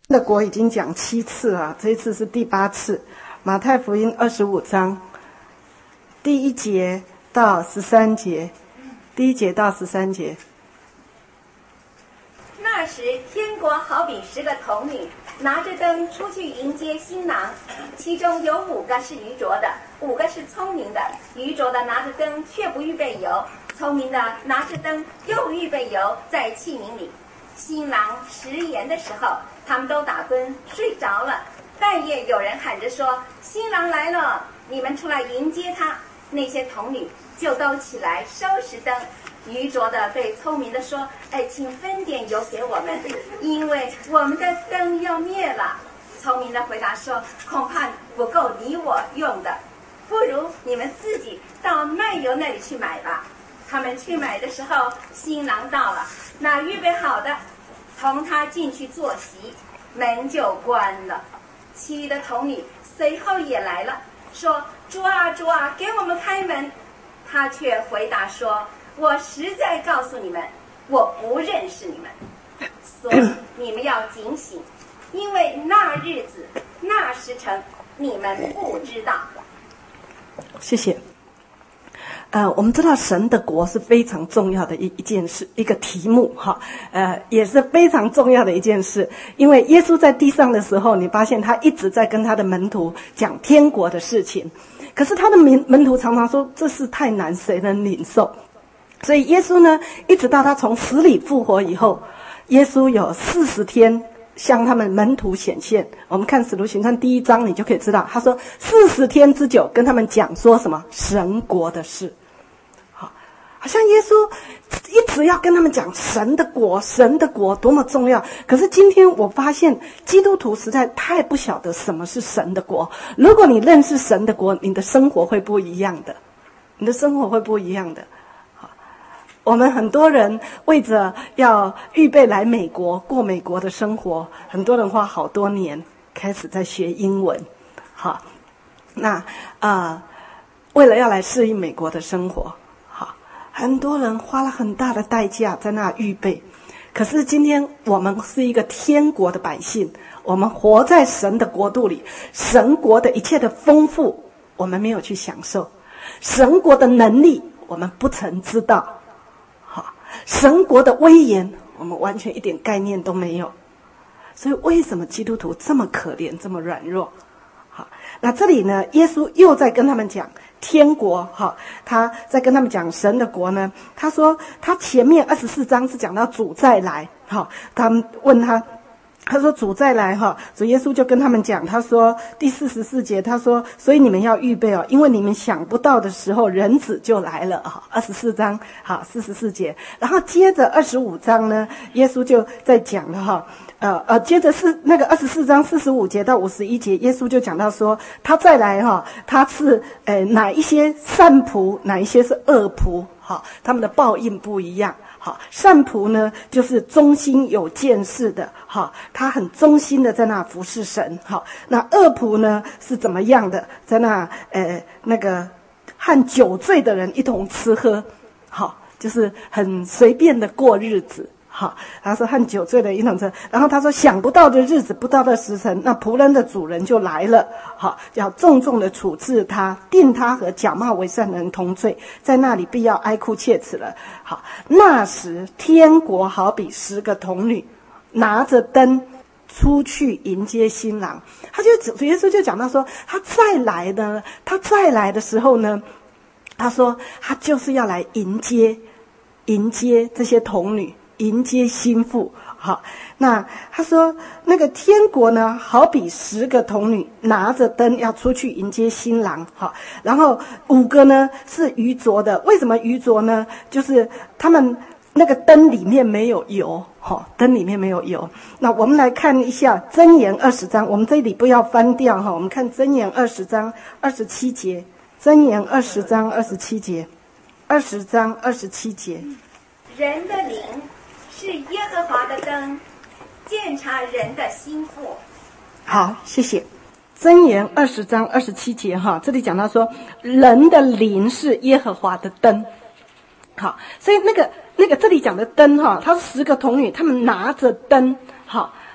的国已经讲7次啊，这一次是第8次。马太福音25章第1节到13节，第1节到13节。 那时，天国好比10个童女拿着灯出去迎接新郎，其中有5个是愚拙的，5个是聪明的。愚拙的拿着灯却不预备油，聪明的拿着灯又预备油在器皿里。新郎食盐的时候，他们都打盹睡着了。半夜有人喊着说：“新郎来了，你们出来迎接他。”那些童女就都起来收拾灯。愚拙的对聪明的说：“请分点油给我们，因为我们的灯要灭了。”聪明的回答说：“恐怕不够你我用的，不如你们自己到卖油那里去买吧。”他们去买的时候，新郎到了，那预备好的同他进去坐席，门就关了。其余的童女随后也来了，说：“主啊，主啊，给我们开门。”他却回答说：“我实在告诉你们，我不认识你们，所以你们要警醒，因为那日子、那时辰，你们不知道。” 谢谢。我们知道神的国是非常重要的一件事，一个题目哈，也是非常重要的一件事。因为耶稣在地上的时候，你发现他一直在跟他的门徒讲天国的事情，可是他的门徒常常说这事太难，谁能领受？所以耶稣呢，一直到他从死里复活以后，耶稣有40天向他们门徒显现。我们看使徒行传第1章，你就可以知道，他说40天之久跟他们讲说什么神国的事。好像耶稣一直要跟他们讲神的国，神的国多么重要。可是今天我发现基督徒实在太不晓得什么是神的国。如果你认识神的国，你的生活会不一样的，你的生活会不一样的。我们很多人为着要预备来美国过美国的生活，很多人花好多年开始在学英文。好，那为了要来适应美国的生活，很多人花了很大的代价在那预备。可是今天我们是一个天国的百姓，我们活在神的国度里，神国的一切的丰富我们没有去享受，神国的能力我们不曾知道，神国的威严我们完全一点概念都没有。所以为什么基督徒这么可怜，这么软弱？好，那这里呢，耶稣又在跟他们讲天国，他在跟他们讲神的国呢。他说他前面24章是讲到主再来，他们问他说主再来，主耶稣就跟他们讲，他说第44节，他说所以你们要预备哦，因为你们想不到的时候人子就来了。24章44节，然后接着25章呢，耶稣就在讲了接着是那个24章45节到51节，耶稣就讲到说他再来他是哪一些善仆，哪一些是恶仆，他们的报应不一样。善仆呢就是忠心有见识的，他很忠心的在那服侍神。那恶仆呢是怎么样的，在那那个和酒醉的人一同吃喝，就是很随便的过日子。他说和酒醉的一同吃，然后他说想不到的日子，不到的时辰，那仆人的主人就来了，要重重的处置他，定他和假冒为善的人同罪，在那里必要哀哭切齿了。那时天国好比10个童女拿着灯出去迎接新郎。主耶稣就讲到说他再来的时候呢，他说他就是要来迎接这些童女，迎接新妇。那他说那个天国呢好比10个童女拿着灯要出去迎接新郎。然后5个呢是愚拙的。为什么愚拙呢？就是他们那个灯里面没有油，灯里面没有油。那我们来看一下箴言20章，我们这里不要翻掉，我们看箴言20章27节，箴言20章27节，20章27节。 人的灵是耶和华的灯，鉴察人的心腹。 好，谢谢。箴言20章27节这里讲到说人的灵是耶和华的灯。好，所以那个这里讲的灯它是10个童女，他们拿着灯，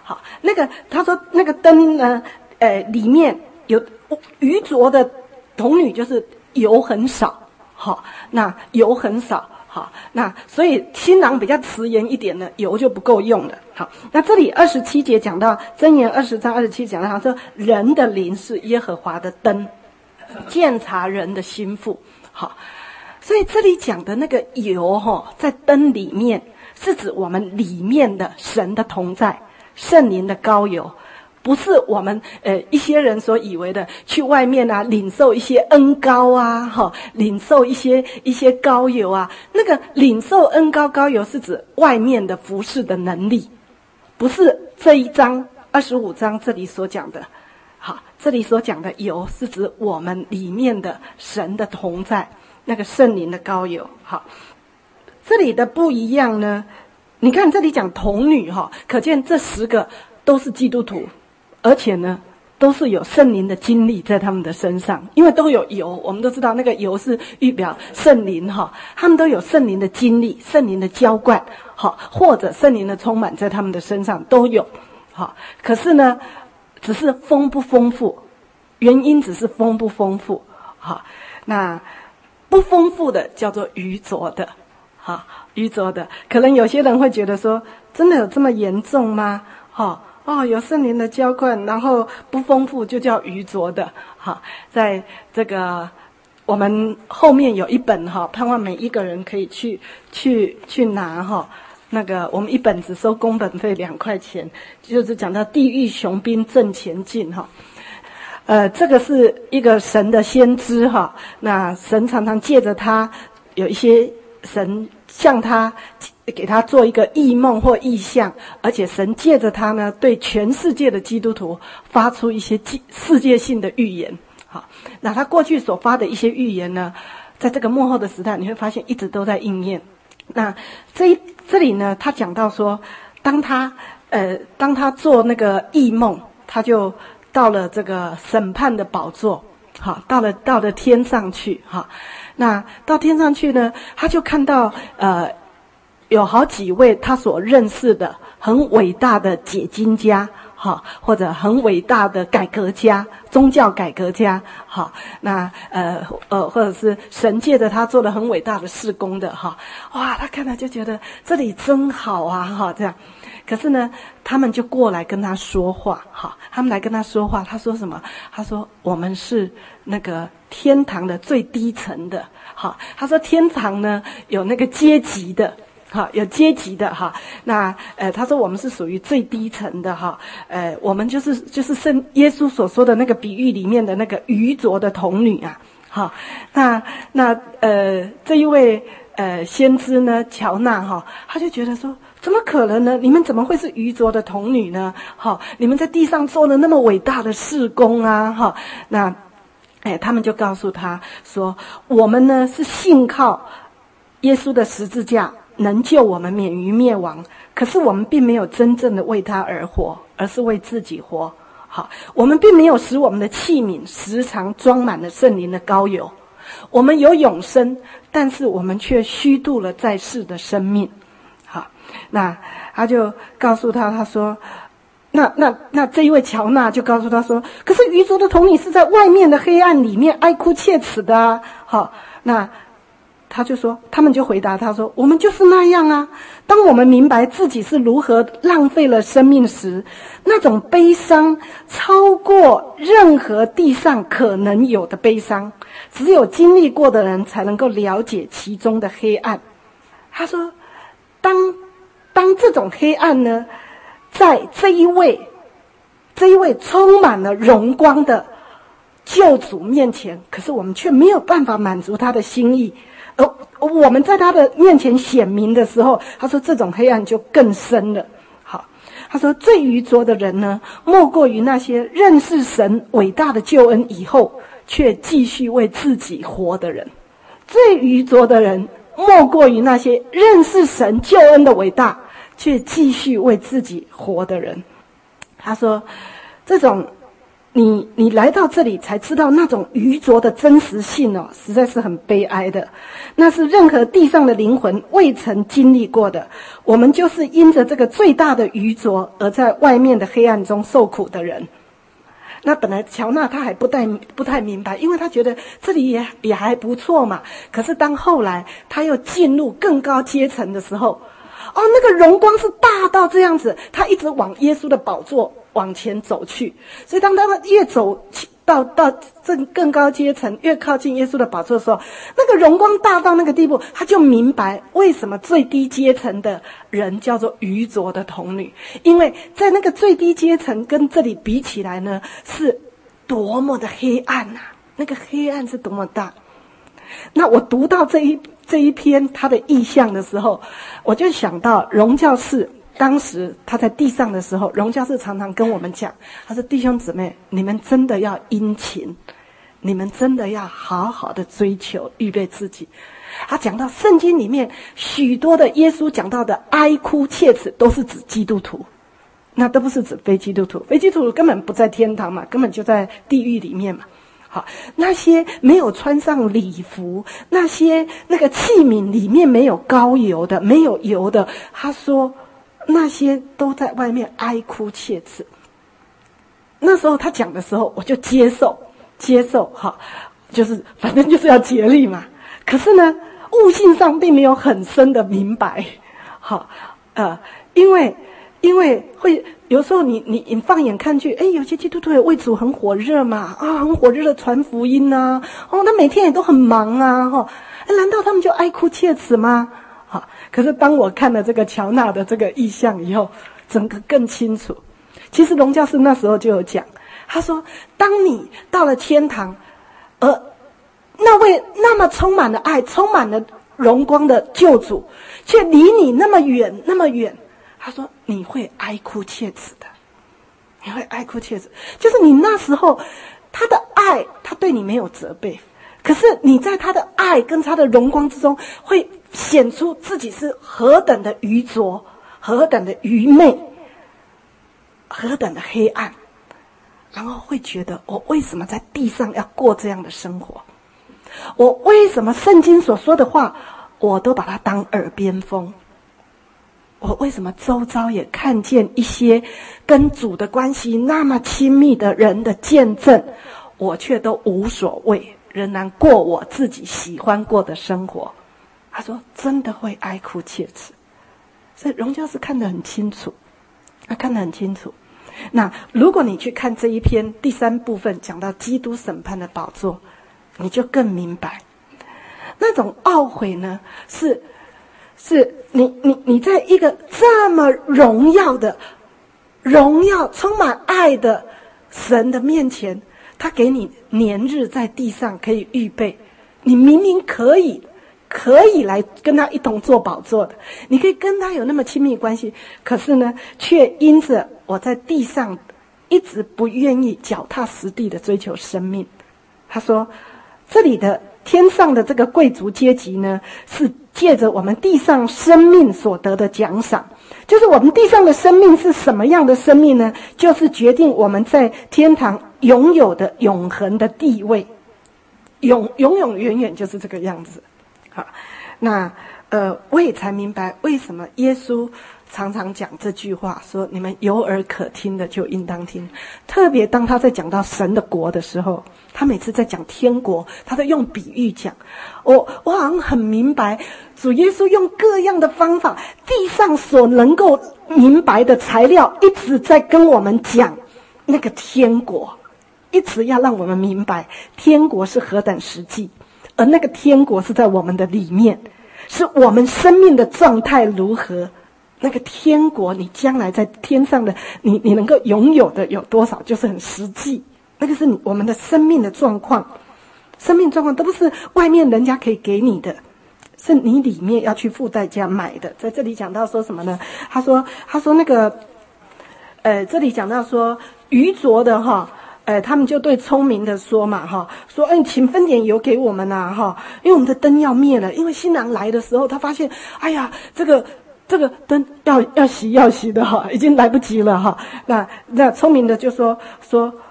好，他说那个灯呢，里面有愚拙的童女，就是油很少，好，那油很少，好，那所以新郎比较迟延一点呢，油就不够用了。好，那这里27节讲到箴言20章27讲到，他说人的灵是耶和华的灯，鉴察人的心腹。好，所以这里讲的那个油在灯里面，是指我们里面的神的同在，圣灵的膏油。不是我们一些人所以为的去外面啊领受一些恩膏啊，领受一些膏油啊。那个领受恩膏膏油是指外面的服事的能力，不是这一章25章这里所讲的。好，这里所讲的油是指我们里面的神的同在，那个圣灵的膏油。好，这里的不一样呢，你看这里讲童女可见这10个都是基督徒。而且呢，都是有圣灵的经历在他们的身上，因为都有油，我们都知道那个油是预表圣灵他们都有圣灵的经历、圣灵的浇灌或者圣灵的充满在他们的身上都有可是呢，只是丰不丰富，原因只是丰不丰富那不丰富的叫做愚拙的愚拙的。可能有些人会觉得说，真的有这么严重吗？有圣灵的浇灌，然后不丰富就叫愚拙的。在这个我们后面有一本盼望每一个人可以去拿那个我们一本只收工本费2块钱，就是讲到地狱雄兵正前进这个是一个神的先知那神常常借着他，有一些神向他给他做一个异梦或异象，而且神借着他呢，对全世界的基督徒发出一些世界性的预言。好，那他过去所发的一些预言呢，在这个末后的时代，你会发现一直都在应验。那这里呢，他讲到说，当他做那个异梦，他就到了这个审判的宝座，到了天上去那到天上去呢，他就看到有好几位他所认识的很伟大的解经家或者很伟大的改革家，宗教改革家那或者是神借着他做了很伟大的事工的哇，他看了就觉得这里真好啊这样。可是呢，他们就过来跟他说话他们来跟他说话，他说什么？他说我们是那个天堂的最低层的他说天堂呢有那个阶级的有阶级的那他说我们是属于最低层的我们就是圣耶稣所说的那个比喻里面的那个愚拙的童女那这一位先知呢乔纳他就觉得说，怎么可能呢？你们怎么会是愚拙的童女呢？你们在地上做了那么伟大的事工啊那他们就告诉他说，我们呢是信靠耶稣的十字架能救我们免于灭亡，可是我们并没有真正的为他而活，而是为自己活。我们并没有使我们的器皿时常装满了圣灵的膏油，我们有永生，但是我们却虚度了在世的生命。那他就告诉他说，那这一位乔纳就告诉他说，可是愚拙的童女是在外面的黑暗里面哀哭切齿的那他就说，他们就回答他说，我们就是那样啊。当我们明白自己是如何浪费了生命时，那种悲伤超过任何地上可能有的悲伤，只有经历过的人才能够了解其中的黑暗。他说，当这种黑暗呢，在这一位充满了荣光的救主面前，可是我们却没有办法满足他的心意，而我们在他的面前显明的时候，他说这种黑暗就更深了。好，他说最愚拙的人呢，莫过于那些认识神伟大的救恩以后，却继续为自己活的人。最愚拙的人莫过于那些认识神救恩的伟大，却继续为自己活的人。他说，这种你来到这里才知道那种愚拙的真实性哦，实在是很悲哀的。那是任何地上的灵魂未曾经历过的。我们就是因着这个最大的愚拙而在外面的黑暗中受苦的人。那本来乔娜她还不太明白，因为她觉得这里也还不错嘛。可是当后来她又进入更高阶层的时候，那个荣光是大到这样子，她一直往耶稣的宝座往前走去。所以当他们越走到这更高阶层，越靠近耶稣的宝座的时候，那个荣光大到那个地步，他就明白为什么最低阶层的人叫做愚拙的童女。因为在那个最低阶层跟这里比起来呢，是多么的黑暗啊，那个黑暗是多么大。那我读到这一篇他的意象的时候，我就想到荣教士当时他在地上的时候，荣教士常常跟我们讲，他说弟兄姊妹，你们真的要殷勤，你们真的要好好的追求预备自己。他讲到圣经里面许多的耶稣讲到的哀哭切齿都是指基督徒，那都不是指非基督徒。非基督徒根本不在天堂嘛，根本就在地狱里面嘛。好，那些没有穿上礼服，那个器皿里面没有膏油的，没有油的，他说那些都在外面哀哭切齿。那时候他讲的时候，我就接受，哈，就是反正就是要竭力嘛。可是呢，悟性上并没有很深的明白，好，因为会有时候你放眼看去，有些基督徒也为主很火热嘛，很火热的传福音啊，他每天也都很忙啊，难道他们就哀哭切齿吗？好，可是当我看了这个乔娜的这个意象以后，整个更清楚。其实龙教士那时候就有讲，他说当你到了天堂，那位那么充满了爱，充满了荣光的救主却离你那么远那么远，他说你会哀哭切齿的，你会哀哭切齿。就是你那时候他的爱，他对你没有责备，可是你在他的爱跟他的荣光之中会显出自己是何等的愚拙，何等的愚昧，何等的黑暗，然后会觉得我为什么在地上要过这样的生活，我为什么圣经所说的话我都把它当耳边风，我为什么周遭也看见一些跟主的关系那么亲密的人的见证，我却都无所谓，仍然过我自己喜欢过的生活。他说真的会哀哭切齿。所以荣教士看得很清楚，他看得很清楚。那如果你去看这一篇第3部分讲到基督审判的宝座，你就更明白那种懊悔呢，是你在一个这么荣耀充满爱的神的面前，他给你年日在地上可以预备，你明明可以来跟他一同做宝座的，你可以跟他有那么亲密关系，可是呢却因着我在地上一直不愿意脚踏实地的追求生命。他说这里的天上的这个贵族阶级呢，是借着我们地上生命所得的奖赏。就是我们地上的生命是什么样的生命呢？就是决定我们在天堂拥有的永恒的地位，永远就是这个样子。好，那我也才明白为什么耶稣常常讲这句话，说你们有耳可听的就应当听。特别当他在讲到神的国的时候，他每次在讲天国，他在用比喻讲。我好像很明白，主耶稣用各样的方法，地上所能够明白的材料，一直在跟我们讲那个天国，一直要让我们明白天国是何等实际，而那个天国是在我们的里面，是我们生命的状态如何。那个天国你将来在天上的你能够拥有的有多少，就是很实际，那个是我们的生命的状况。生命状况都不是外面人家可以给你的，是你里面要去付代价买的。在这里讲到说什么呢？他说那个这里讲到说愚拙的他们就对聪明的说嘛说请分点油给我们啊因为我们的灯要灭了。因为新郎来的时候，他发现哎呀这个灯要熄的已经来不及了那聪明的就说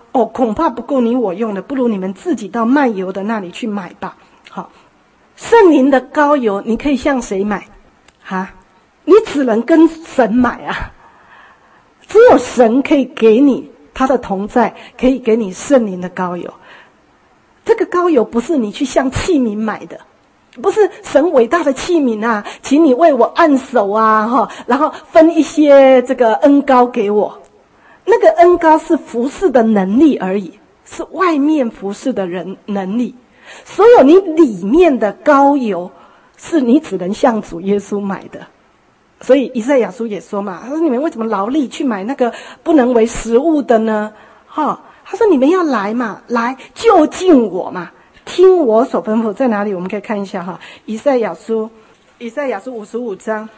哦，恐怕不够你我用的，不如你们自己到卖油的那里去买吧。好，圣灵的膏油你可以向谁买？你只能跟神买啊，只有神可以给你他的同在，可以给你圣灵的膏油。这个膏油不是你去向器皿买的，不是神伟大的器皿啊，请你为我按手啊，然后分一些这个恩膏给我。那个恩膏是服侍的能力而已，是外面服侍的人能力。所有你里面的膏油，是你只能向主耶稣买的。所以以赛亚书也说嘛，他说你们为什么劳力去买那个不能为食物的呢？他说你们要来嘛，来就近我嘛，听我所吩咐。在哪里？我们可以看一下以赛亚书55章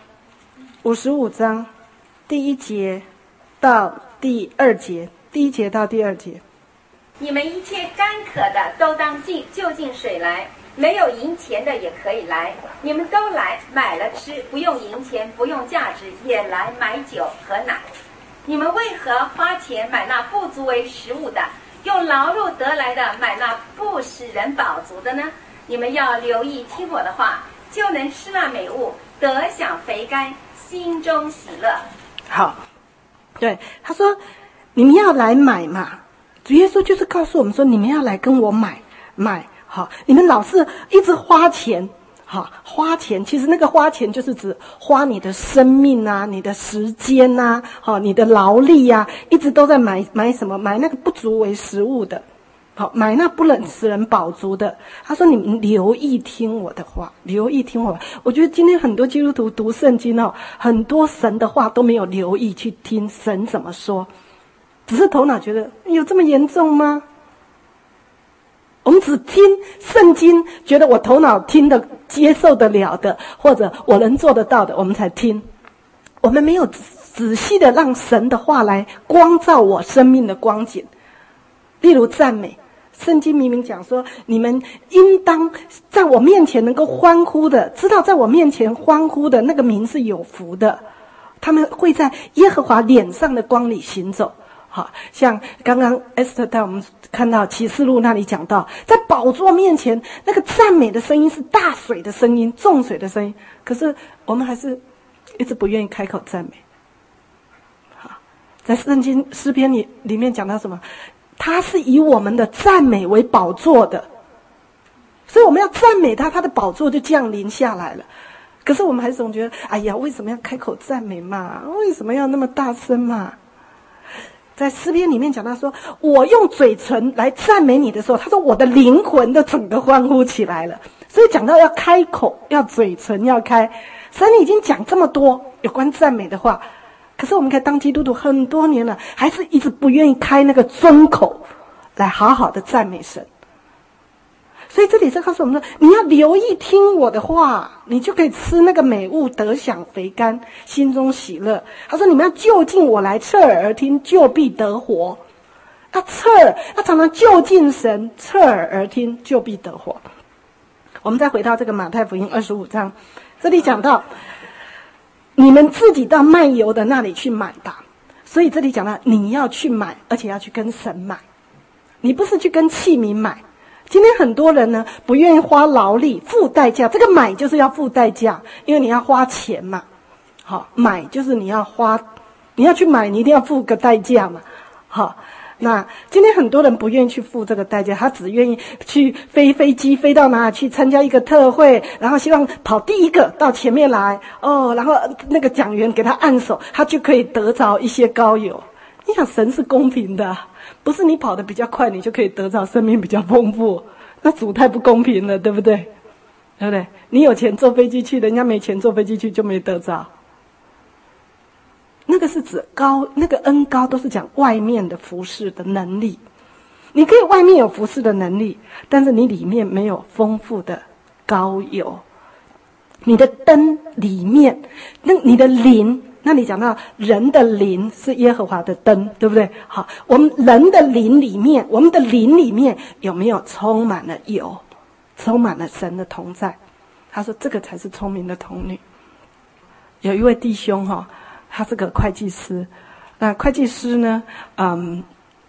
第1节到第2节，第1节到第2节。 你们一切干渴的都当就近水来，没有银钱的也可以来，你们都来买了吃，不用银钱，不用价值，也来买酒和奶。你们为何花钱买那不足为食物的，用劳碌得来的买那不使人饱足的呢？你们要留意听我的话，就能吃那美物，得享肥甘，心中喜乐。 好，对，他说你们要来买嘛，主耶稣就是告诉我们说，你们要来跟我买。好，你们老是一直花钱，花钱，其实那个花钱就是指花你的生命啊，你的时间啊，你的劳力啊，一直都在买什么？买那个不足为食物的，买那不能使人饱足的。他说你们留意听我的话，留意听我。我觉得今天很多基督徒读圣经很多神的话都没有留意去听神怎么说，只是头脑觉得有这么严重吗？我们只听圣经，觉得我头脑听得接受得了的，或者我能做得到的，我们才听。我们没有仔细的让神的话来光照我生命的光景。例如赞美，圣经明明讲说，你们应当在我面前能够欢呼的，知道在我面前欢呼的那个民是有福的，他们会在耶和华脸上的光里行走。好，像刚刚 Esther 带我们看到启示录那里讲到，在宝座面前那个赞美的声音是大水的声音，众水的声音，可是我们还是一直不愿意开口赞美。好，在圣经诗篇里面讲到什么？他是以我们的赞美为宝座的，所以我们要赞美他，他的宝座就降临下来了。可是我们还是总觉得，哎呀，为什么要开口赞美嘛？为什么要那么大声嘛？在诗篇里面讲到说，我用嘴唇来赞美你的时候，他说我的灵魂都整个欢呼起来了。所以讲到要开口，要嘴唇要开，神已经讲这么多有关赞美的话，可是我们看当基督徒很多年了，还是一直不愿意开那个尊口来好好的赞美神。所以这里是告诉我们说，你要留意听我的话，你就可以吃那个美物，得享肥甘，心中喜乐。他说你们要就近我来，侧耳而听，就必得活。要常常就近神，侧耳而听，就必得活。我们再回到这个马太福音25章，这里讲到你们自己到卖油的那里去买吧。所以这里讲到你要去买，而且要去跟神买，你不是去跟器皿买。今天很多人呢不愿意花劳力付代价，这个买就是要付代价，因为你要花钱嘛。好，买就是你要去买，你一定要付个代价嘛。好，那今天很多人不愿意去付这个代价，他只愿意去飞机飞到哪里去参加一个特会，然后希望跑第一个到前面来然后那个讲员给他按手，他就可以得着一些膏油。你想神是公平的，不是你跑得比较快你就可以得着生命比较丰富，那主太不公平了，对不对？对不对？你有钱坐飞机去，人家没钱坐飞机去就没得着。那个是指那个恩膏都是讲外面的服侍的能力。你可以外面有服侍的能力，但是你里面没有丰富的膏油。你的灯里面，那你的灵，那你讲到人的灵是耶和华的灯，对不对？好，我们人的灵里面，我们的灵里面有没有充满了油，充满了神的同在？他说这个才是聪明的童女。有一位弟兄他是个会计师，那会计师呢，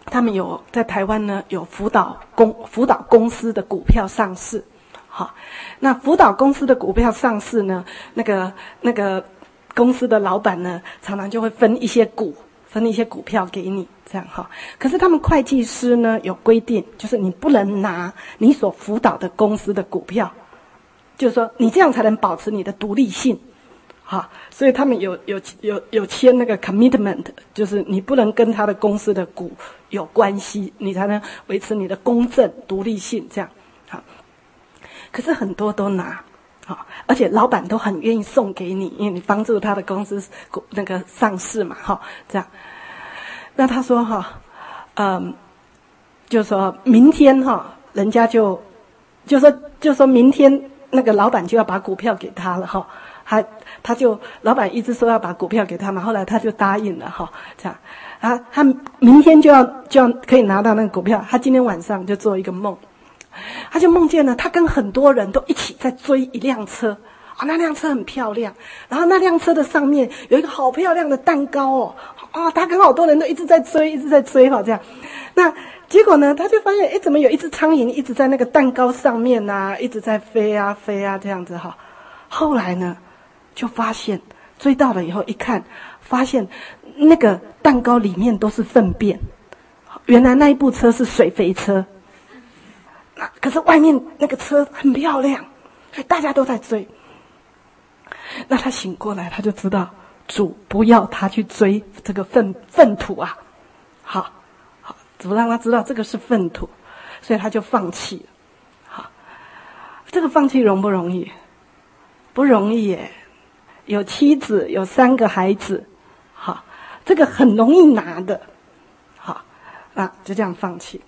他们有在台湾呢有辅导公司的股票上市。好，那辅导公司的股票上市呢，那个公司的老板呢，常常就会分一些股票给你，这样哈。可是他们会计师呢有规定，就是你不能拿你所辅导的公司的股票，就是说你这样才能保持你的独立性。好，所以他们有签那个 commitment， 就是你不能跟他的公司的股有关系，你才能维持你的公正独立性，这样。好，可是很多都拿。好，而且老板都很愿意送给你，因为你帮助他的公司那个上市嘛，哈，这样。那他说哈，就说明天哈，人家就说明天那个老板就要把股票给他了哈，他就老板一直说要把股票给他嘛，后来他就答应了哈，这样。他明天就要可以拿到那个股票，他今天晚上就做一个梦。他就梦见了，他跟很多人都一起在追一辆车，那辆车很漂亮，然后那辆车的上面有一个好漂亮的蛋糕他跟好多人都一直在追这样。那结果呢，他就发现，怎么有一只苍蝇一直在那个蛋糕上面啊，一直在飞啊这样子哈。后来呢，就发现追到了以后一看，发现那个蛋糕里面都是粪便，原来那一部车是水肥车。可是外面那个车很漂亮，所以大家都在追。那他醒过来，他就知道主不要他去追这个粪土啊，好，主让他知道这个是粪土，所以他就放弃了。好，这个放弃容不容易？不容易耶。有妻子，有3个孩子，好，这个很容易拿的，好，那就这样放弃。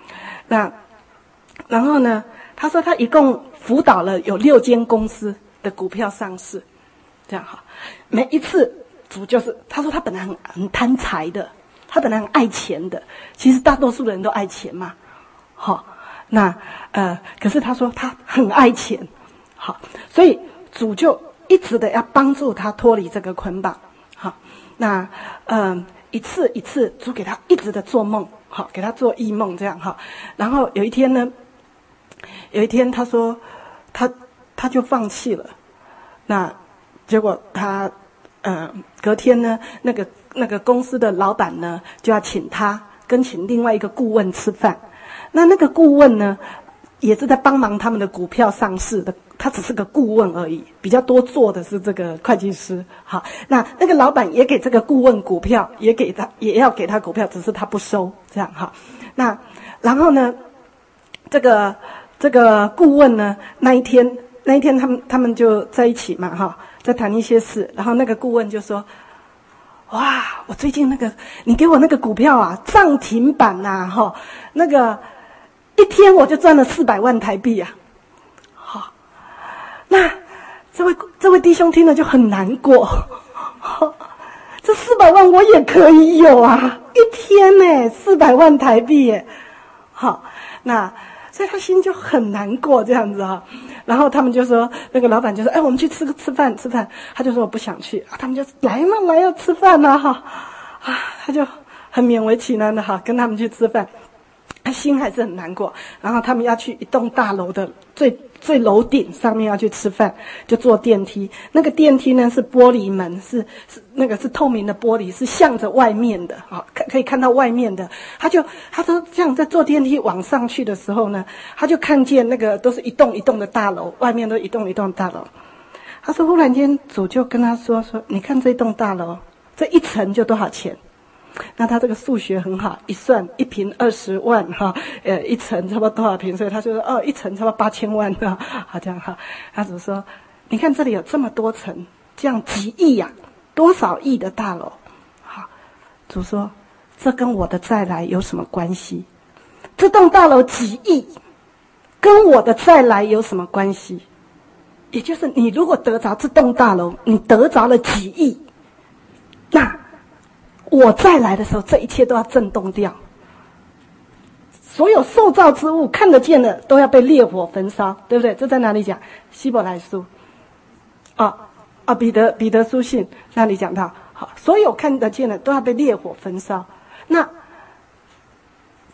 然后呢，他说他一共辅导了有6间公司的股票上市，这样哈。每一次主就是他说他本来很贪财的，他本来很爱钱的，其实大多数人都爱钱嘛，好，那可是他说他很爱钱，好，所以主就一直的要帮助他脱离这个捆绑，好，那一次一次主给他一直的做梦，好，给他做异梦这样哈。然后有一天他说他就放弃了，那结果他隔天呢，那个公司的老板呢就要请他跟请另外一个顾问吃饭，那个顾问呢也是在帮忙他们的股票上市的，他只是个顾问而已，比较多做的是这个会计师。好，那个老板也给这个顾问股票，也要给他股票，只是他不收，这样哈。那然后呢，这个顾问呢，那一天他们就在一起嘛哈，在谈一些事，然后那个顾问就说：哇，我最近你给我那个股票啊，涨停板呐哈，那个一天我就赚了400万台币啊。好，那这位弟兄听了就很难过，这400万我也可以有啊，一天呢400万台币耶。好，那所以他心就很难过这样子哈。然后他们就说，那个老板就说：我们去吃饭。他就说我不想去，他们就来要吃饭啦哈。他就很勉为其难的哈，跟他们去吃饭。他心还是很难过，然后他们要去一栋大楼的最楼顶上面要去吃饭，就坐电梯。那个电梯呢是玻璃门，是透明的玻璃，是向着外面的，好，可以看到外面的。他说这样在坐电梯往上去的时候呢，他就看见那个都是一栋一栋的大楼，外面都一栋一栋的大楼。他说忽然间主就跟他说你看这栋大楼，这一层就多少钱？那他这个数学很好，一算1坪20万哈，一层差不多多少坪？所以他就说一层差不多8000万哈，好这样哈。他只说，你看这里有这么多层，这样几亿呀，多少亿的大楼？好，主说这跟我的再来有什么关系？这栋大楼几亿，跟我的再来有什么关系？也就是你如果得着这栋大楼，你得着了几亿，那我再来的时候，这一切都要震动掉。所有受造之物看得见的都要被烈火焚烧，对不对？这在哪里讲？希伯来书彼得书信那里讲到，好，所有看得见的都要被烈火焚烧。那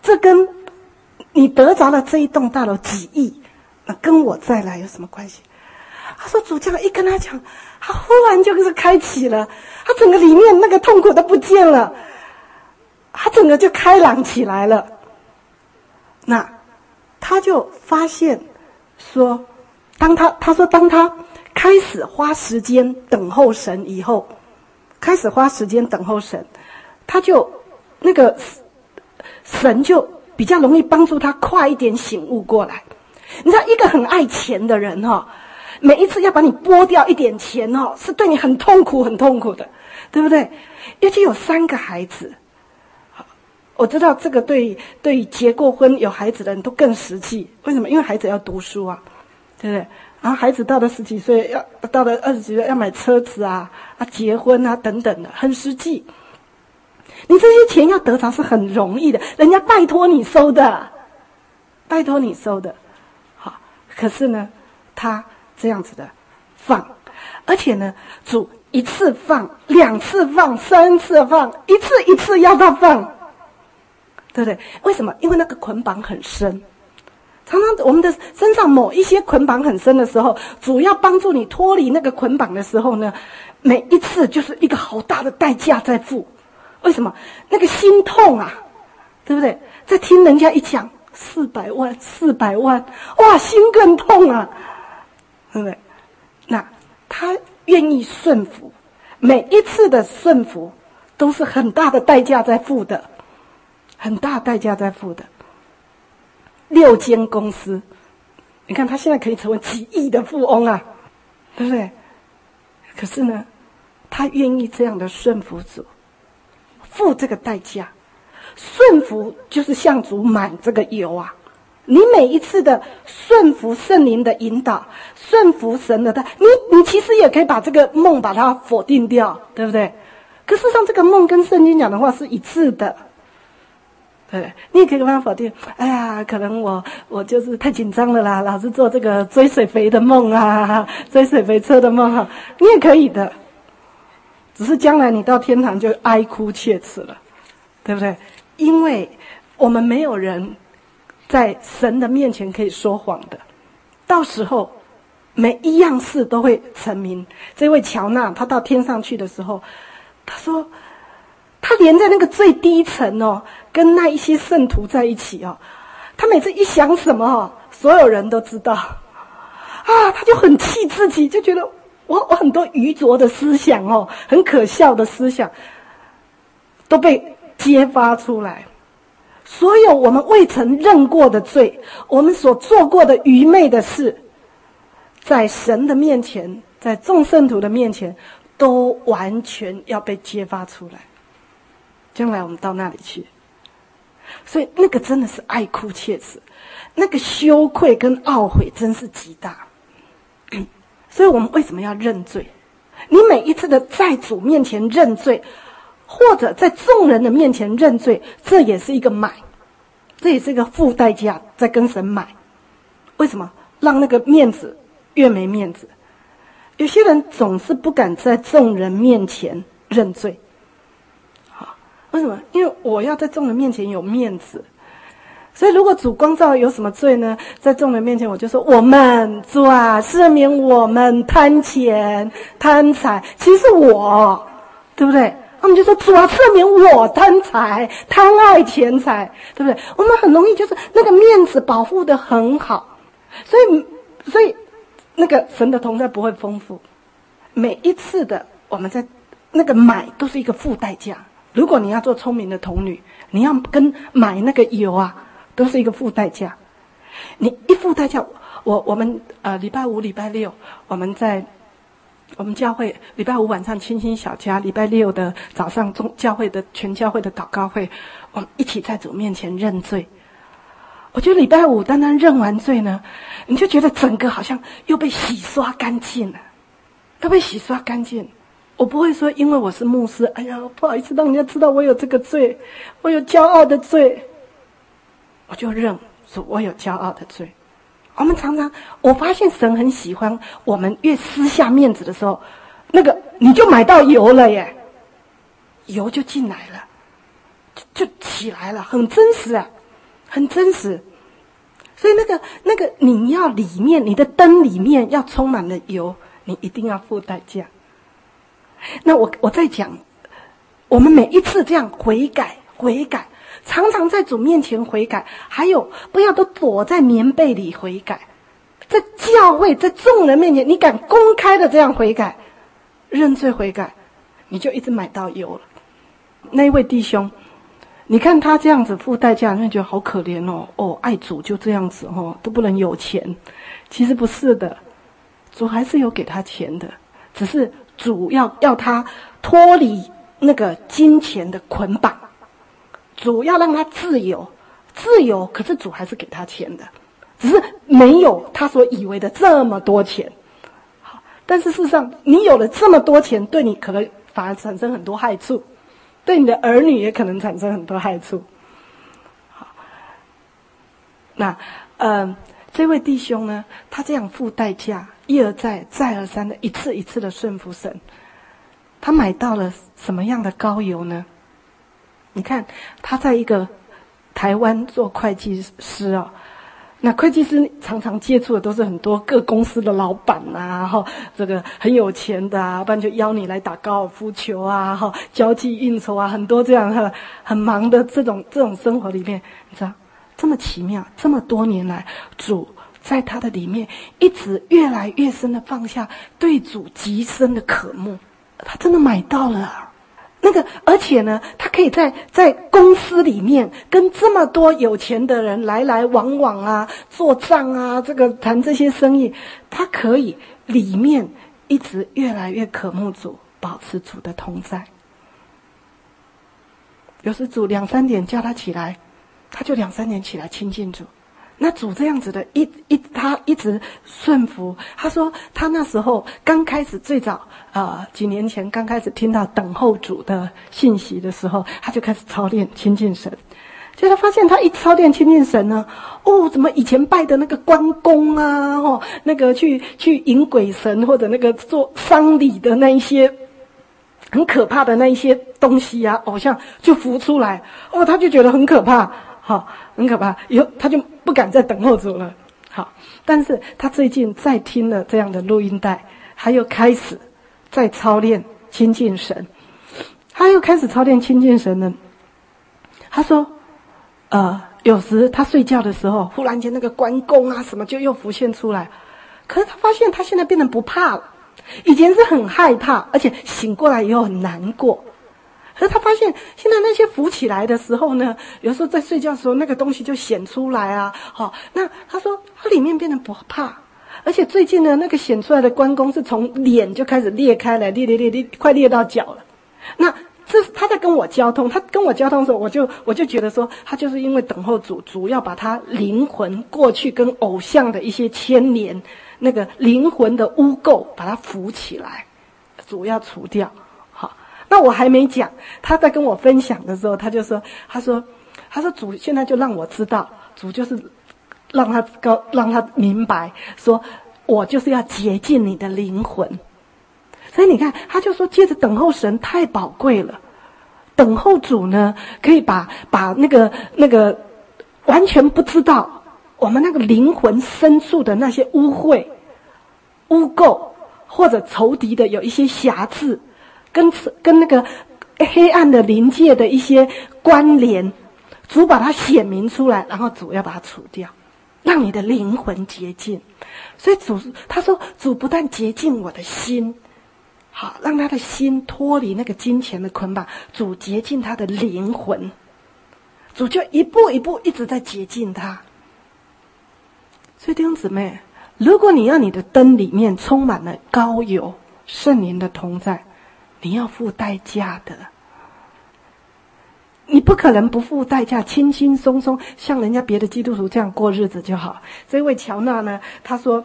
这跟你得着了这一栋大楼几亿，那跟我再来有什么关系？他说主这样一跟他讲，他忽然就是开启了，他整个里面那个痛苦都不见了，他整个就开朗起来了。那他就发现说，当他开始花时间等候神以后，开始花时间等候神，他就那个神就比较容易帮助他快一点醒悟过来。你知道一个很爱钱的人每一次要把你拨掉一点钱是对你很痛苦很痛苦的，对不对？尤其有3个孩子，我知道这个对结过婚有孩子的人都更实际。为什么？因为孩子要读书啊，对不对？然后孩子到了10几岁，到了20几岁要买车子啊结婚啊等等的，很实际。你这些钱要得着是很容易的，人家拜托你收的，拜托你收的。好，可是呢，他这样子的放，而且呢，主1次放，2次放，3次放，一次要他放，对不对？为什么？因为那个捆绑很深。常常我们的身上某一些捆绑很深的时候，主要帮助你脱离那个捆绑的时候呢，每一次就是一个好大的代价在付。为什么？那个心痛啊，对不对？在听人家一讲400万，哇，心更痛啊，对不对？那他愿意顺服，每一次的顺服都是很大的代价在付的，很大代价在付的。6间公司，你看他现在可以成为几亿的富翁啊，对不对？可是呢，他愿意这样的顺服主，付这个代价。顺服就是向主买这个油啊。你每一次的顺服圣灵的引导，顺服神的你其实也可以把这个梦把它否定掉，对不对？可事实上这个梦跟圣经讲的话是一致的。对，你也可以跟他否定。哎呀，可能我就是太紧张了啦，老是做这个追水肥的梦啊，追水肥车的梦啊，你也可以的。只是将来你到天堂就哀哭切齿了，对不对？因为我们没有人在神的面前可以说谎的，到时候每一样事都会成名。这位乔纳他到天上去的时候，他说他连在那个最低层跟那一些圣徒在一起他每次一想什么所有人都知道啊，他就很气自己，就觉得我很多愚拙的思想很可笑的思想都被揭发出来。所有我们未曾认过的罪，我们所做过的愚昧的事，在神的面前，在众圣徒的面前，都完全要被揭发出来。将来我们到那里去，所以那个真的是爱哭切齿，那个羞愧跟懊悔真是极大。所以我们为什么要认罪？你每一次的在主面前认罪，或者在众人的面前认罪，这也是一个买，这也是一个付代价在跟神买。为什么？让那个面子越没面子。有些人总是不敢在众人面前认罪。为什么？因为我要在众人面前有面子。所以如果主光照有什么罪呢，在众人面前我就说，我们主啊，赦免我们贪钱贪财，其实是我，对不对？他们就说，主啊，赦免我贪财贪爱钱财，对不对？我们很容易就是那个面子保护得很好，所以那个神的同在不会丰富。每一次的我们在那个买都是一个付代价。如果你要做聪明的童女，你要跟买那个油都是一个付代价。你一付代价，我们礼拜5、礼拜6，我们教会礼拜5晚上清新小家，礼拜6的早上教会的全教会的祷告会，我们一起在主面前认罪。我觉得礼拜5单单认完罪呢，你就觉得整个好像又被洗刷干净了，又被洗刷干净。我不会说因为我是牧师，哎呀，不好意思让人家知道我有这个罪，我有骄傲的罪，我就认说我有骄傲的罪。我们常常，我发现神很喜欢我们越撕下面子的时候，那个你就买到油了耶，油就进来了，就起来了，很真实啊。 很真实。所以那个你要里面，你的灯里面要充满了油，你一定要付代价。那我在讲，我们每一次这样悔改，常常在主面前悔改，还有不要都躲在棉被里悔改，在教会，在众人面前，你敢公开的这样悔改，认罪悔改，你就一直买到油了。那一位弟兄，你看他这样子付代价，你会觉得好可怜哦，爱主就这样子都不能有钱。其实不是的，主还是有给他钱的，只是主要他脱离那个金钱的捆绑，主要让他自由，可是主还是给他钱的，只是没有他所以为的这么多钱。好，但是事实上你有了这么多钱，对你可能反而产生很多害处，对你的儿女也可能产生很多害处。好，那这位弟兄呢，他这样付代价，一而再再而三的一次一次的顺服神，他买到了什么样的膏油呢？你看他在一个台湾做会计师哦，那会计师常常接触的都是很多各公司的老板啊，这个很有钱的啊，不然就邀你来打高尔夫球啊，交际应酬啊，很多这样很忙的这种生活里面，你知道这么奇妙，这么多年来，主在他的里面一直越来越深的放下对主极深的渴慕，他真的买到了啊。而且呢，他可以在公司里面跟这么多有钱的人来来往往啊，做账啊，这个谈这些生意，他可以里面一直越来越渴慕主，保持主的同在。有时主2-3点叫他起来，他就2-3点起来亲近主。那主这样子的他一直顺服。他说他那时候刚开始最早几年前刚开始听到等候主的信息的时候，他就开始操练亲近神。结果他发现他一操练亲近神呢，怎么以前拜的那个关公啊，那个去迎鬼神或者那个做丧礼的那一些很可怕的那一些东西啊，偶像就浮出来，他就觉得很可怕。好，很可怕，以后他就不敢再等候主了。好，但是他最近再听了这样的录音带，他又开始再操练亲近神。他又开始操练亲近神呢。他说，有时他睡觉的时候，忽然间那个关公啊什么就又浮现出来。可是他发现他现在变得不怕了，以前是很害怕，而且醒过来以后很难过。可是他发现现在那些浮起来的时候呢，有时候在睡觉的时候那个东西就显出来啊。那他说他里面变得不怕，而且最近呢那个显出来的关公是从脸就开始裂开来，裂快裂到脚了。那这他在跟我交通，他跟我交通的时候，我就觉得说他就是因为等候主要把他灵魂过去跟偶像的一些牵连，那个灵魂的污垢把它浮起来，主要除掉。那我还没讲，他在跟我分享的时候，他说主现在就让我知道，主就是让他明白，说我就是要洁净你的灵魂。所以你看，他就说，接着等候神太宝贵了，等候主呢，可以把那个完全不知道我们那个灵魂深处的那些污秽、污垢，或者仇敌的有一些瑕疵。跟那个黑暗的灵界的一些关联，主把它显明出来，然后主要把它除掉，让你的灵魂洁净。所以他说主不但洁净我的心，好让他的心脱离那个金钱的捆绑，主洁净他的灵魂，主就一步一步一直在洁净他。所以弟兄姊妹，如果你要你的灯里面充满了膏油，圣灵的同在，你要付代价的，你不可能不付代价，轻轻松松像人家别的基督徒这样过日子就好。这位乔纳呢，他说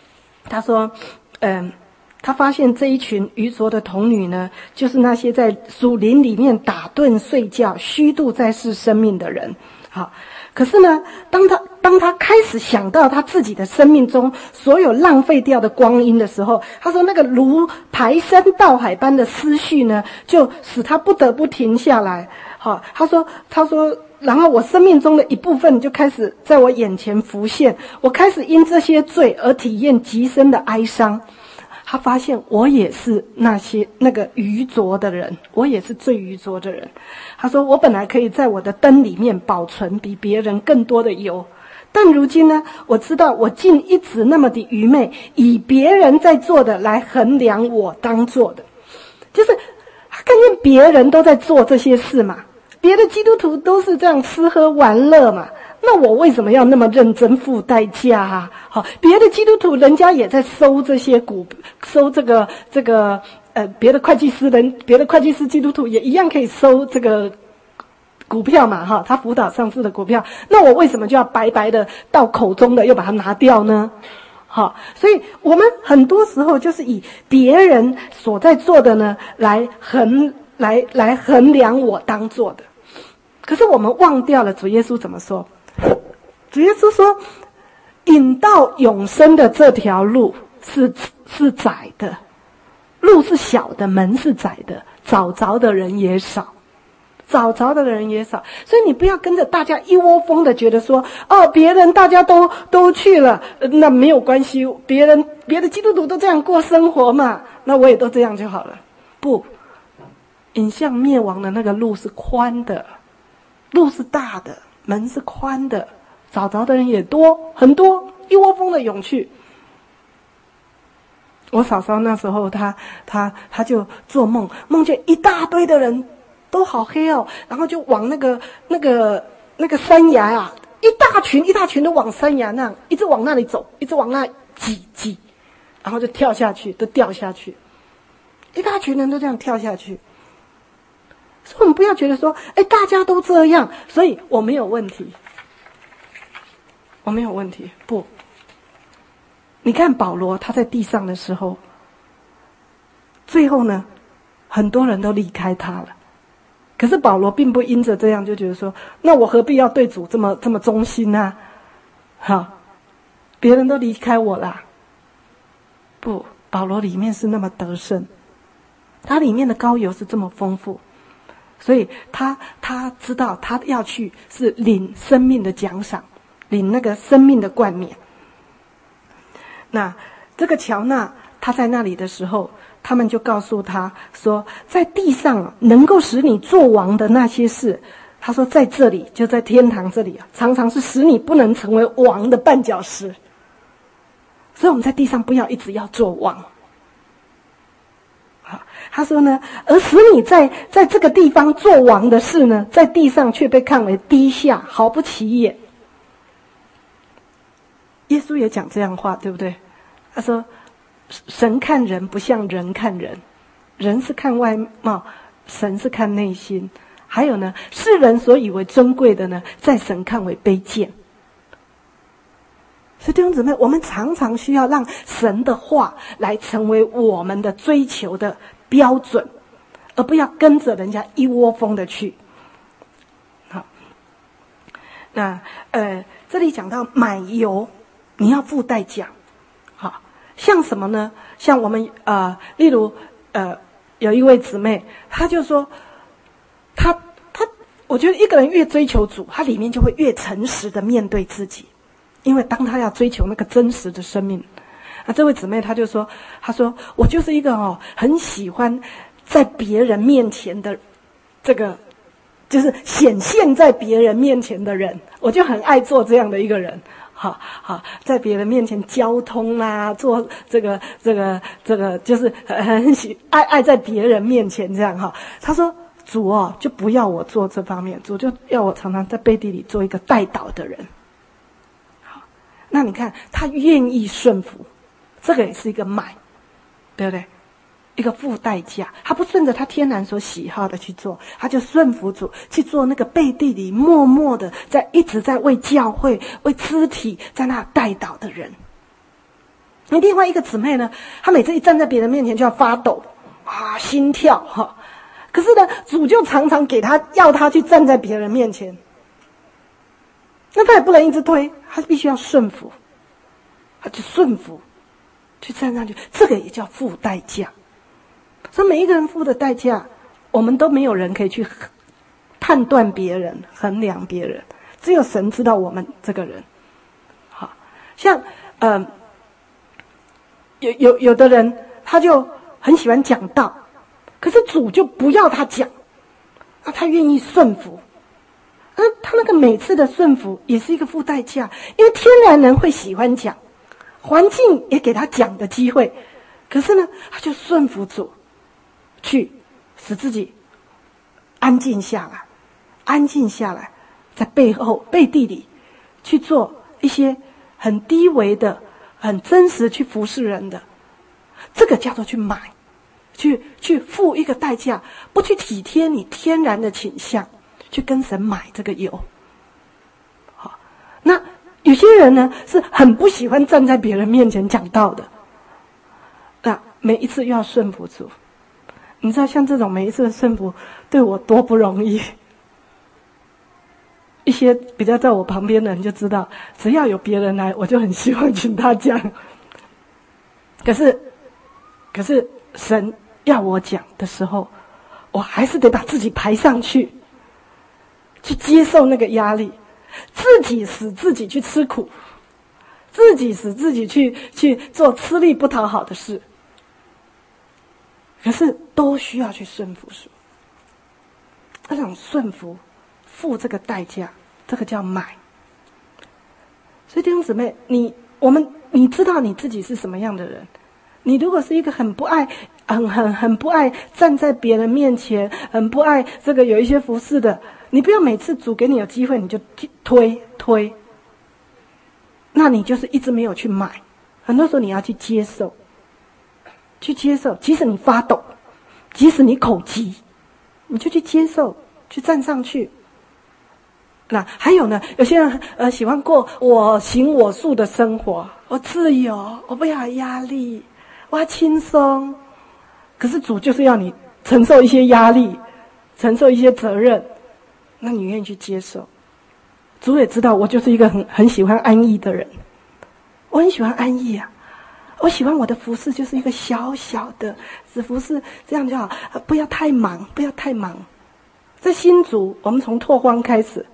他发现这一群愚拙的童女呢，就是那些在属灵里面打盹睡觉、虚度在世生命的人。好，可是呢，当他开始想到他自己的生命中所有浪费掉的光阴的时候，他说那个如排山倒海般的思绪呢，就使他不得不停下来。 好，他说，然后我生命中的一部分就开始在我眼前浮现，我开始因这些罪而体验极深的哀伤。他发现我也是那个愚拙的人，我也是最愚拙的人。他说，我本来可以在我的灯里面保存比别人更多的油，但如今呢，我知道我竟一直那么的愚昧，以别人在做的来衡量我当做的。就是他看见别人都在做这些事嘛，别的基督徒都是这样吃喝玩乐嘛，那我为什么要那么认真付代价啊？好，别的基督徒人家也在收这些收别的会计师基督徒也一样可以收这个股票嘛，哈，他辅导上市的股票，那我为什么就要白白的到口中的又把它拿掉呢？好，所以我们很多时候就是以别人所在做的呢来衡量我当做的，可是我们忘掉了主耶稣怎么说。主耶稣说，引到永生的这条路是窄的，路是小的，门是窄的，找着的人也少。所以你不要跟着大家一窝蜂的觉得说，别人大家都去了，那没有关系，别的基督徒都这样过生活嘛，那我也都这样就好了。不，引向灭亡的那个路是宽的，路是大的，门是宽的，找着的人也多，很多，一窝蜂的涌去。我嫂嫂那时候她就做梦见一大堆的人都好黑哦，然后就往那个山崖啊，一大群的往山崖那样一直往那里走，一直往那挤，然后就跳下去，都掉下去，一大群人都这样跳下去。所以我们不要觉得说，大家都这样，所以我没有问题，不。你看保罗他在地上的时候，最后呢，很多人都离开他了。可是保罗并不因着这样就觉得说，那我何必要对主这么忠心啊？好，别人都离开我啦。不，保罗里面是那么得胜，他里面的膏油是这么丰富，所以他知道他要去是领生命的奖赏，领那个生命的冠冕。那这个乔纳他在那里的时候，他们就告诉他说，在地上能够使你做王的那些事，他说在这里，就在天堂这里常常是使你不能成为王的绊脚石。所以我们在地上不要一直要做王。好，他说呢，而使你在这个地方做王的事呢，在地上却被看为低下，毫不起眼。耶稣也讲这样话，对不对？他说，神看人不像人看人，人是看外貌，神是看内心。还有呢，世人所以为尊贵的呢，在神看为卑贱。所以弟兄姊妹，我们常常需要让神的话来成为我们的追求的标准，而不要跟着人家一窝蜂的去。好，那这里讲到买油，你要付代价。好，像什么呢？像我们例如有一位姊妹，她就说，我觉得一个人越追求主，他里面就会越诚实的面对自己。因为当他要追求那个真实的生命，这位姊妹她就说，她说我就是一个很喜欢在别人面前的这个，就是显现在别人面前的人，我就很爱做这样的一个人。好，在别人面前交通啊，做这个，就是很爱在别人面前这样哈。她说主就不要我做这方面，主就要我常常在背地里做一个代祷的人。那你看他愿意顺服，这个也是一个买，对不对？一个付代价，他不顺着他天然所喜好的去做，他就顺服主去做那个背地里默默的一直在为教会为肢体在那代祷的人。那另外一个姊妹呢，她每次一站在别人面前就要发抖心跳可是呢，主就常常要他去站在别人面前，那他也不能一直推，他必须要顺服，他就顺服去站上去，这个也叫付代价。所以每一个人付的代价，我们都没有人可以去判断别人、衡量别人，只有神知道我们这个人。好，像有的人他就很喜欢讲道，可是主就不要他讲，他愿意顺服。他那个每次的顺服也是一个付代价，因为天然人会喜欢讲，环境也给他讲的机会，可是呢，他就顺服主，去使自己安静下来，在背地里去做一些很低微的、很真实去服侍人的，这个叫做去买，去付一个代价，不去体贴你天然的倾向。去跟神买这个油。好，那有些人呢是很不喜欢站在别人面前讲道的，那每一次又要顺服主。你知道像这种每一次的顺服对我多不容易。一些比较在我旁边的人就知道，只要有别人来，我就很希望请他讲。可是神要我讲的时候，我还是得把自己排上去接受那个压力，自己使自己去吃苦，自己使自己去做吃力不讨好的事，可是都需要去顺服主。那种顺服付这个代价，这个叫买。所以弟兄姊妹，你知道你自己是什么样的人？你如果是一个很不爱站在别人面前，很不爱这个有一些服侍的，你不要每次主给你有机会你就推，那你就是一直没有去买。很多时候你要去接受，即使你发抖，即使你口急，你就去接受，去站上去。那还有呢，有些人喜欢过我行我素的生活，我自由，我不要压力，我要轻松。可是主就是要你承受一些压力，承受一些责任，那你愿意去接受。主也知道我就是一个很喜欢安逸的人，我很喜欢安逸啊，我喜欢我的服事就是一个小小的，只服事这样就好，不要太忙。在新竹，我们从拓荒开始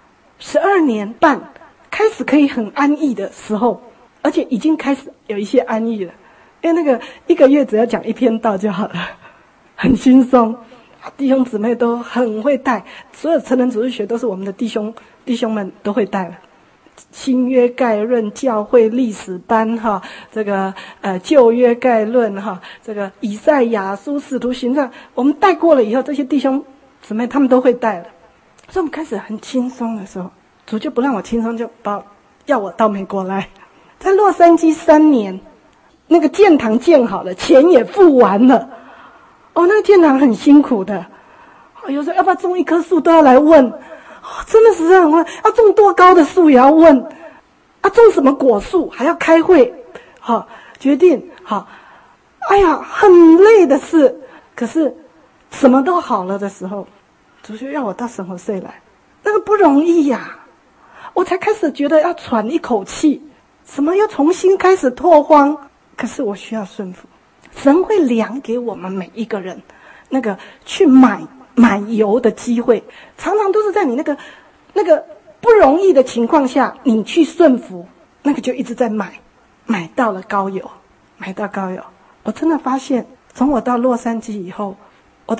，12年半开始可以很安逸的时候，而且已经开始有一些安逸了，因为那个1个月只要讲1篇道就好了，很轻松。弟兄姊妹都很会带，所有成人主日学都是我们的弟兄们都会带了。新约概论、教会历史班哈，这个旧约概论哈，这个以赛亚书、使徒行传，我们带过了以后，这些弟兄姊妹他们都会带了。所以我们开始很轻松的时候，主就不让我轻松，就要我到美国来。在洛杉矶3年，那个建堂建好了，钱也付完了。那个建堂很辛苦的，有时候要不要种一棵树都要来问，真的是很问，要种多高的树也要问，种什么果树还要开会，决定，哎呀，很累的事。可是什么都好了的时候，主就要我到神活社来，那个不容易呀，我才开始觉得要喘一口气，什么要重新开始拓荒，可是我需要顺服。神会量给我们每一个人那个去买油的机会，常常都是在你那个不容易的情况下，你去顺服，那个就一直在买到了高油，买到高油。我真的发现，从我到洛杉矶以后，我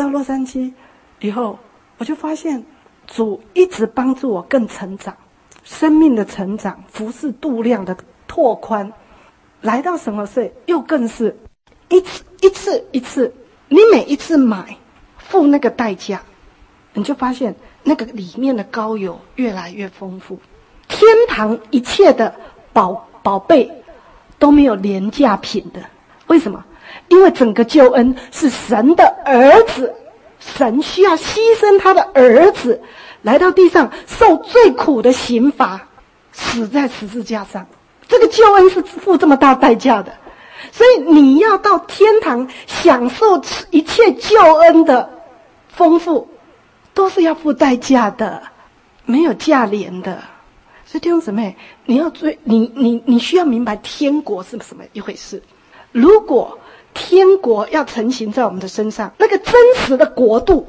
就发现主一直帮助我更成长，生命的成长，服事度量的拓宽。来到神活社又更是一次，你每一次买付那个代价，你就发现那个里面的膏油越来越丰富。天堂一切的宝贝都没有廉价品的，为什么？因为整个救恩是神的儿子，神需要牺牲他的儿子来到地上受最苦的刑罚，死在十字架上。这个救恩是付这么大代价的，所以你要到天堂享受一切救恩的丰富，都是要付代价的，没有价廉的。所以弟兄姊妹，你需要明白天国是什么一回事。如果天国要成型在我们的身上，那个真实的国度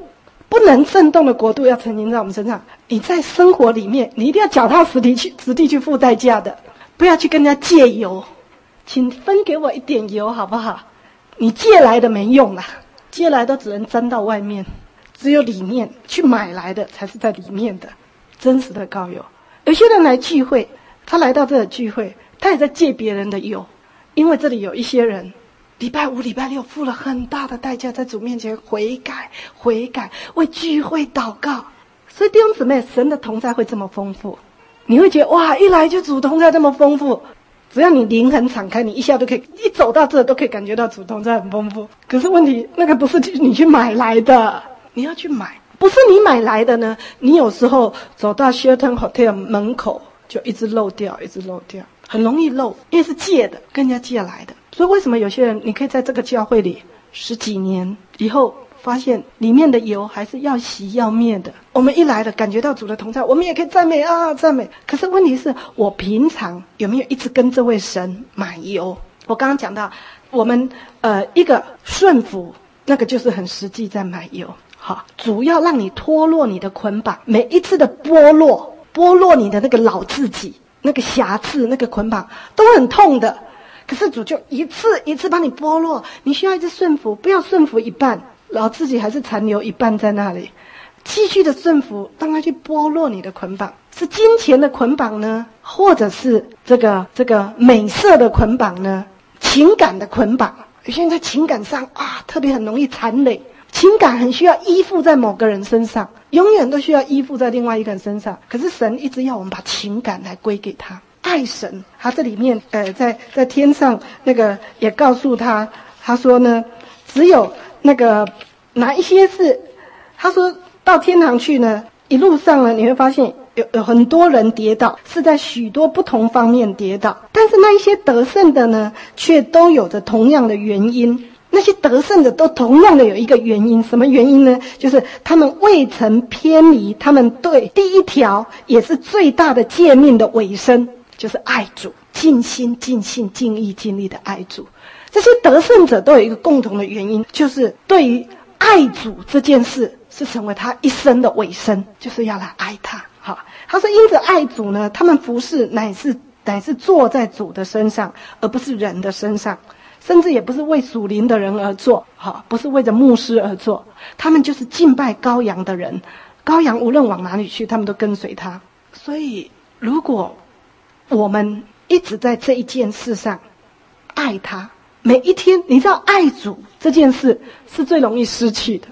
不能震动的国度要成临在我们身上。你在生活里面，你一定要脚踏实地去付代价的，不要去跟人家借油。请分给我一点油好不好？你借来的没用啦，借来的只能沾到外面，只有里面去买来的才是在里面的真实的膏油。有些人来聚会，他来到这个聚会，他也在借别人的油，因为这里有一些人礼拜五礼拜六付了很大的代价，在主面前悔改，为聚会祷告。所以弟兄姊妹，神的同在会这么丰富，你会觉得哇，一来就主同在这么丰富。只要你灵很敞开，你一下都可以，一走到这都可以感觉到主同在很丰富。可是问题，那个不是你去买来的，你要去买，不是你买来的呢。你有时候走到 Sheraton Hotel 门口就一直漏掉，很容易漏，因为是借的，跟人家借来的。所以为什么有些人你可以在这个教会里10几年以后发现里面的油还是要熄要灭的？我们一来了感觉到主的同在，我们也可以赞美啊赞美。可是问题是我平常有没有一直跟这位神买油？我刚刚讲到我们一个顺服，那个就是很实际在买油。好，主要让你脱落你的捆绑，每一次的剥落你的那个老自己，那个瑕疵，那个捆绑都很痛的。可是主就一次一次把你剥落，你需要一直顺服，不要顺服一半，老自己还是残留一半在那里，继续的顺服，让他去剥落你的捆绑，是金钱的捆绑呢，或者是这个美色的捆绑呢，情感的捆绑。有些人在情感上特别很容易缠累，情感很需要依附在某个人身上，永远都需要依附在另外一个人身上。可是神一直要我们把情感来归给他，爱神。他这里面在天上那个也告诉他说呢，只有那个哪一些是，他说到天堂去呢，一路上呢你会发现有很多人跌倒，是在许多不同方面跌倒，但是那一些得胜的呢，却都有着同样的原因。那些得胜的都同样的有一个原因，什么原因呢？就是他们未曾偏离他们对第一条也是最大的诫命的尾声，就是爱主，尽心尽性尽意尽力的爱主。这些得胜者都有一个共同的原因，就是对于爱主这件事是成为他一生的尾声，就是要来爱他。好，他说因着爱主呢，他们服侍乃是坐在主的身上，而不是人的身上，甚至也不是为属灵的人而做，不是为着牧师而做，他们就是敬拜羔羊的人，羔羊无论往哪里去，他们都跟随他。所以如果我们一直在这一件事上爱他，每一天，你知道爱主这件事是最容易失去的，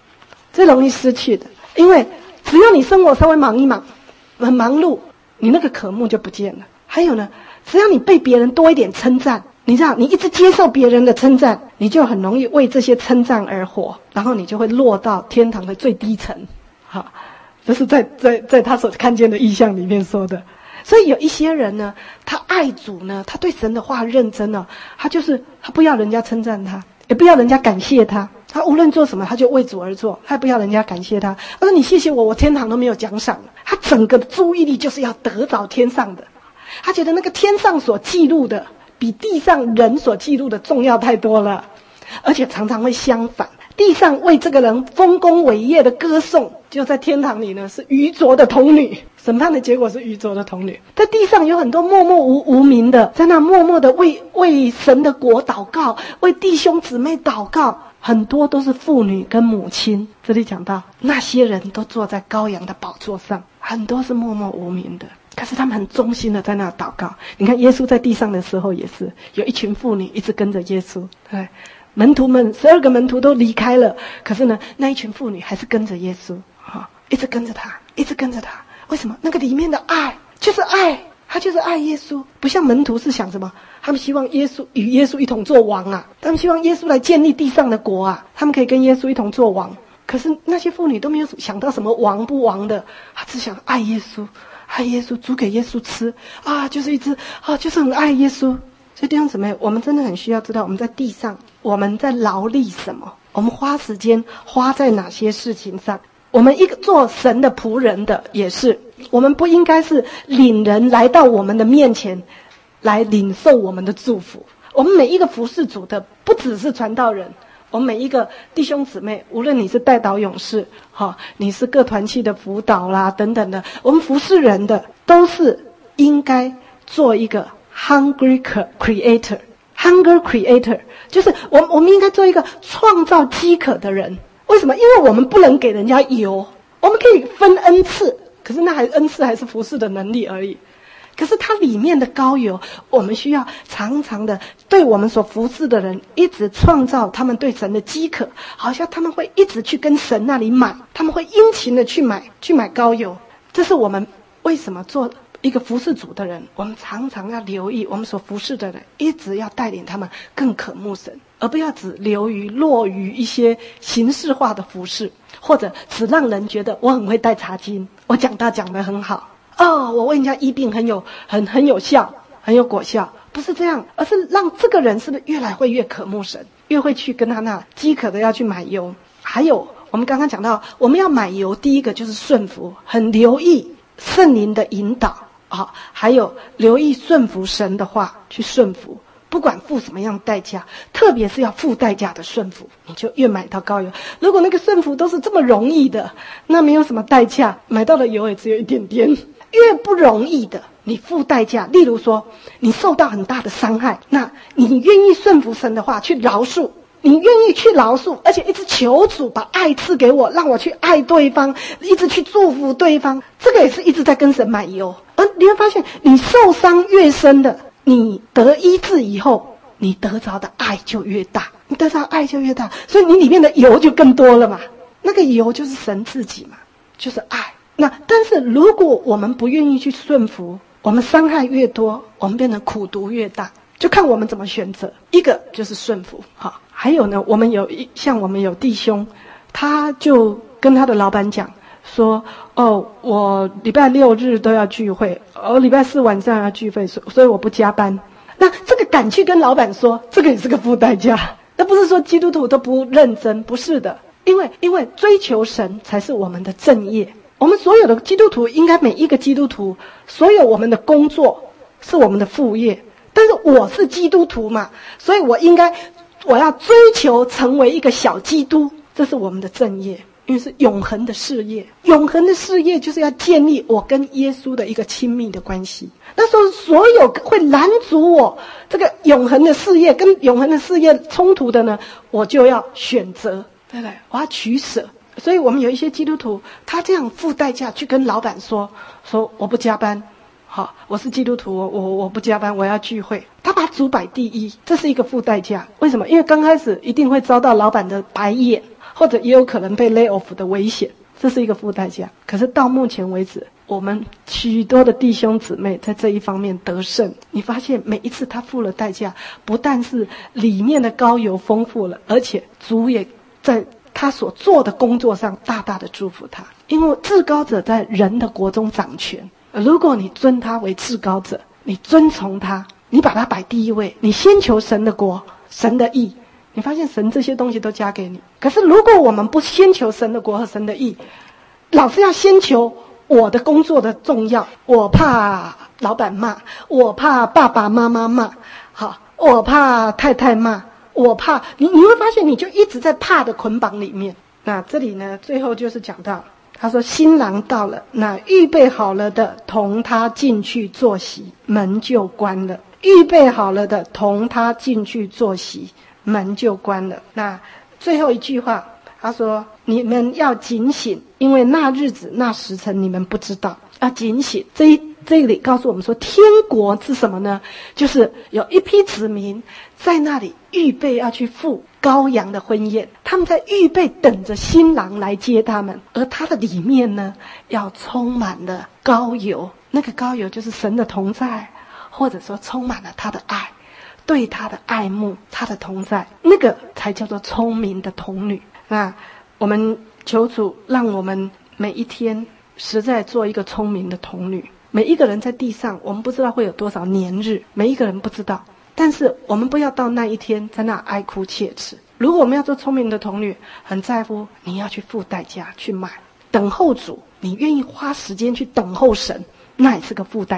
因为只要你生活稍微忙一忙，很忙碌，你那个渴慕就不见了。还有呢，只要你被别人多一点称赞，你知道你一直接受别人的称赞，你就很容易为这些称赞而活，然后你就会落到天堂的最低层。好，这是在他所看见的意象里面说的。所以有一些人呢，他爱主呢，他对神的话认真了，他不要人家称赞他，也不要人家感谢他，他无论做什么他就为主而做，他也不要人家感谢他。他说你谢谢我天堂都没有奖赏了。他整个注意力就是要得着天上的，他觉得那个天上所记录的比地上人所记录的重要太多了，而且常常会相反。地上为这个人丰功伟业的歌颂，就在天堂里呢是愚拙的童女，审判的结果是愚拙的童女。在地上有很多默默无名的，在那默默的为神的国祷告，为弟兄姊妹祷告，很多都是妇女跟母亲。这里讲到那些人都坐在羔羊的宝座上，很多是默默无名的，可是他们很忠心的在那祷告。你看耶稣在地上的时候也是有一群妇女一直跟着耶稣，对，门徒们12个门徒都离开了，可是呢那一群妇女还是跟着耶稣，一直跟着他。为什么？那个里面的爱就是爱，他就是爱耶稣。不像门徒是想什么，他们希望与耶稣一同做王啊，他们希望耶稣来建立地上的国啊，他们可以跟耶稣一同做王。可是那些妇女都没有想到什么王不王的，他只想爱耶稣，煮给耶稣吃就是很爱耶稣。所以弟兄姊妹，我们真的很需要知道我们在地上我们在劳力什么，我们花时间花在哪些事情上。我们一个做神的仆人的也是，我们不应该是领人来到我们的面前来领受我们的祝福。我们每一个服侍主的不只是传道人， 我们每一个弟兄姊妹，无论你是代祷勇士，你是各团契的辅导啦等等的，我们服侍人的都是应该做一个 hungry creator。hunger creator 就是我们应该做一个创造饥渴的人。为什么？因为我们不能给人家油，我们可以分恩赐，可是恩赐还是服侍的能力而已。可是它里面的膏油，我们需要常常的对我们所服侍的人一直创造他们对神的饥渴，好像他们会一直去跟神那里买，他们会殷勤的去买膏油。这是我们为什么做一个服侍主的人，我们常常要留意我们所服侍的人，一直要带领他们更渴慕神，而不要只落于一些形式化的服侍，或者只让人觉得我很会带查经，我讲道讲得很好，我为人家医病很有效，很有果效，不是这样，而是让这个人是不是越来会越渴慕神，越会去跟他那饥渴的要去买油。还有我们刚刚讲到，我们要买油，第一个就是顺服，很留意圣灵的引导还有留意顺服神的话，去顺服，不管付什么样的代价，特别是要付代价的顺服，你就越买到膏油。如果那个顺服都是这么容易的，那没有什么代价，买到的油也只有一点点。越不容易的，你付代价，例如说你受到很大的伤害，那你愿意顺服神的话去饶恕，你愿意去饶恕，而且一直求主把爱赐给我，让我去爱对方，一直去祝福对方，这个也是一直在跟神买油。而你会发现，你受伤越深的，你得医治以后，你得着的爱就越大，所以你里面的油就更多了嘛。那个油就是神自己嘛，就是爱。但是如果我们不愿意去顺服，我们伤害越多，我们变成苦毒越大，就看我们怎么选择。一个就是顺服，还有呢，我们有弟兄，他就跟他的老板讲说，我礼拜六日都要聚会，礼拜四晚上要聚会，所以我不加班。那这个敢去跟老板说，这个也是个付代价。那不是说基督徒都不认真，不是的，因为追求神才是我们的正业。我们所有的基督徒，应该每一个基督徒，所有我们的工作是我们的副业。但是我是基督徒嘛，所以我要追求成为一个小基督，这是我们的正业，因为是永恒的事业。永恒的事业就是要建立我跟耶稣的一个亲密的关系。那时候所有会拦阻我这个永恒的事业跟永恒的事业冲突的呢，我就要选择，对不对？我要取舍。所以我们有一些基督徒，他这样付代价去跟老板说我不加班，我是基督徒，我不加班，我要聚会。他把主摆第一，这是一个付代价。为什么？因为刚开始一定会遭到老板的白眼，或者也有可能被 lay off 的危险，这是一个付代价。可是到目前为止，我们许多的弟兄姊妹在这一方面得胜。你发现每一次他付了代价，不但是里面的膏油丰富了，而且主也在他所做的工作上大大的祝福他。因为至高者在人的国中掌权，如果你尊他为至高者，你尊崇他，你把他摆第一位，你先求神的国神的义，你发现神这些东西都加给你。可是如果我们不先求神的国和神的义，老是要先求我的工作的重要，我怕老板骂，我怕爸爸妈妈骂，我怕太太骂，我怕你会发现你就一直在怕的捆绑里面。那这里呢，最后就是讲到，他说新郎到了，那预备好了的同他进去坐席，门就关了。预备好了的同他进去坐席，门就关了。那最后一句话，他说你们要警醒，因为那日子那时辰你们不知道。要警醒，这里告诉我们说，天国是什么呢？就是有一批子民在那里预备要去赴羔羊的婚宴，他们在预备等着新郎来接他们，而他的里面呢，要充满了膏油。那个膏油就是神的同在，或者说充满了他的爱，对他的爱慕，他的同在，那个才叫做聪明的童女。那我们求主让我们每一天实在做一个聪明的童女。每一个人在地上，我们不知道会有多少年日，每一个人不知道，但是我们不要到那一天在那哀哭切齿。如果我们要做聪明的童女，很在乎你要去付代价去买，等候主，你愿意花时间去等候神，那也是个付代价。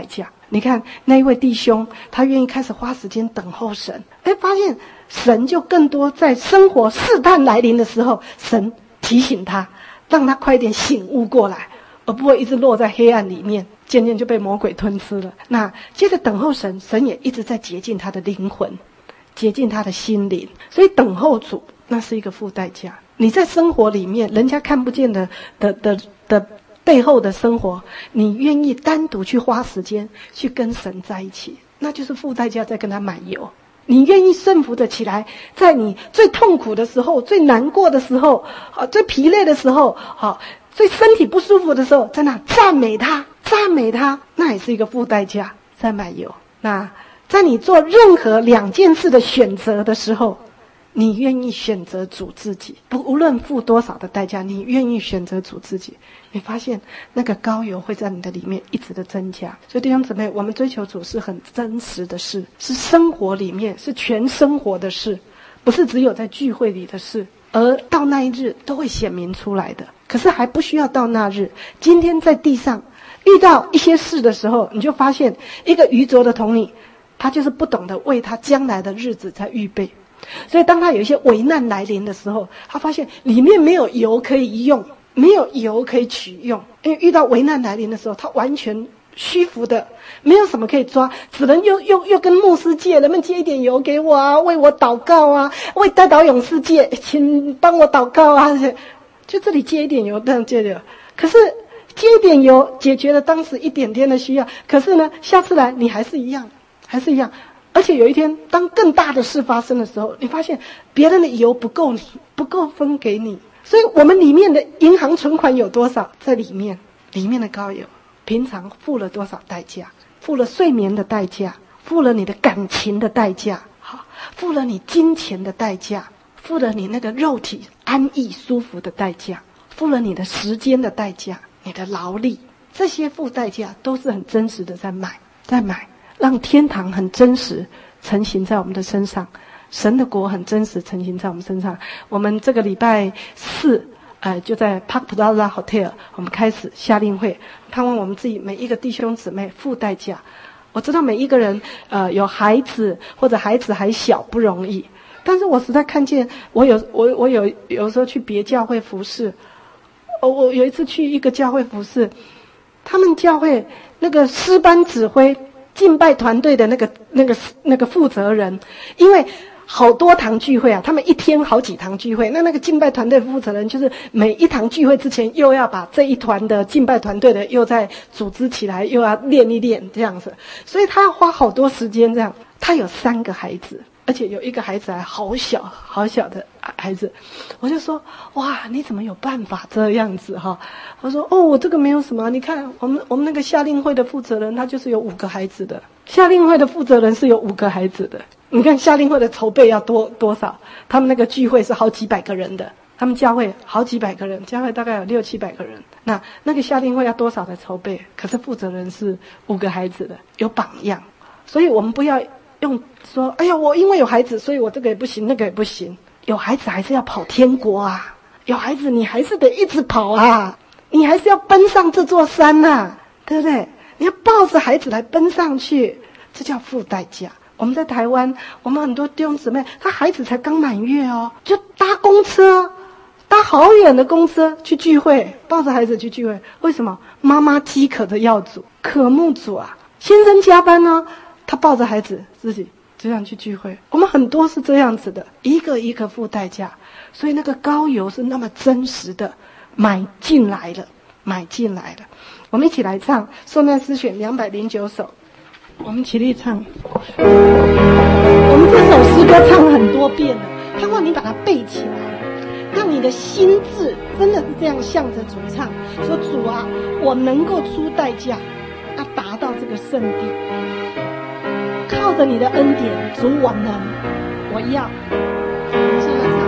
你看那一位弟兄，他愿意开始花时间等候神，发现神就更多在生活试探来临的时候，神提醒他，让他快点醒悟过来，而不会一直落在黑暗里面，渐渐就被魔鬼吞吃了。那接着等候神，神也一直在洁净他的灵魂，洁净他的心灵。所以等候主，那是一个付代价。你在生活里面人家看不见的背后的生活，你愿意单独去花时间去跟神在一起，那就是付代价在跟他买油。你愿意顺服的起来，在你最痛苦的时候，最难过的时候，最疲累的时候，最身体不舒服的时候，在那赞美他，那也是一个付代价在买油。那在你做任何两件事的选择的时候，你愿意选择主自己，无论付多少的代价，你愿意选择主自己，你发现那个膏油会在你的里面一直的增加。所以弟兄姊妹，我们追求主是很真实的事，是生活里面，是全生活的事，不是只有在聚会里的事，而到那一日都会显明出来的。可是还不需要到那日，今天在地上遇到一些事的时候，你就发现一个愚拙的童女，她就是不懂得为她将来的日子在预备。所以当他有一些危难来临的时候，他发现里面没有油可以用，没有油可以取用，因为遇到危难来临的时候，他完全虚浮的，没有什么可以抓，只能又跟牧师借，能不能借一点油给我啊，为我祷告啊，为代祷勇士借，请帮我祷告啊，就这里借一点油，那样借的。可是借一点油解决了当时一点点的需要，可是呢，下次来你还是一样。而且有一天，当更大的事发生的时候，你发现别人的油不够你，不够分给你。所以我们里面的银行存款有多少，在里面的膏油，平常付了多少代价，付了睡眠的代价，付了你的感情的代价，付了你金钱的代价，付了你那个肉体安逸舒服的代价，付了你的时间的代价，你的劳力，这些付代价都是很真实的在买，让天堂很真实成型在我们的身上，神的国很真实成型在我们身上。我们这个礼拜四就在 Park Plaza Hotel 我们开始夏令会，盼望我们自己每一个弟兄姊妹付代价。我知道每一个人有孩子或者孩子还小不容易，但是我实在看见我有时候去别教会服侍，我有一次去一个教会服侍，他们教会那个诗班指挥敬拜团队的那个负责人，因为好多堂聚会啊，他们一天好几堂聚会，那个敬拜团队负责人就是每一堂聚会之前又要把这一团的敬拜团队的又再组织起来，又要练一练这样子，所以他要花好多时间这样。他有3个孩子，而且有一个孩子还好小的孩子，我就说哇，你怎么有办法这样子哈？我说我这个没有什么，你看我们那个夏令会的负责人，他就是有5个孩子的，夏令会的负责人是有5个孩子的。你看夏令会的筹备要多少？他们那个聚会是好几百个人的，他们教会好几百个人，教会大概有600-700个人。那个夏令会要多少的筹备？可是负责人是5个孩子的，有榜样。所以我们不要用说，哎呀，我因为有孩子，所以我这个也不行，那个也不行。有孩子还是要跑天国啊！有孩子你还是得一直跑啊！你还是要奔上这座山啊，对不对？你要抱着孩子来奔上去，这叫付代价。我们在台湾，我们很多弟兄姊妹，他孩子才刚满月就搭公车，搭好远的公车去聚会，抱着孩子去聚会。为什么？妈妈饥渴的要主，渴慕主啊！先生加班呢，他抱着孩子自己这样去聚会。我们很多是这样子的，一个一个付代价。所以那个膏油是那么真实的买进来了。我们一起来唱受难诗选209首，我们起立唱。我们这首诗歌唱了很多遍了，盼望你把它背起来，让你的心智真的是这样向着主唱，说主啊，我能够出代价要达到这个圣地，靠着你的恩典，主我能，我要。我们现在唱。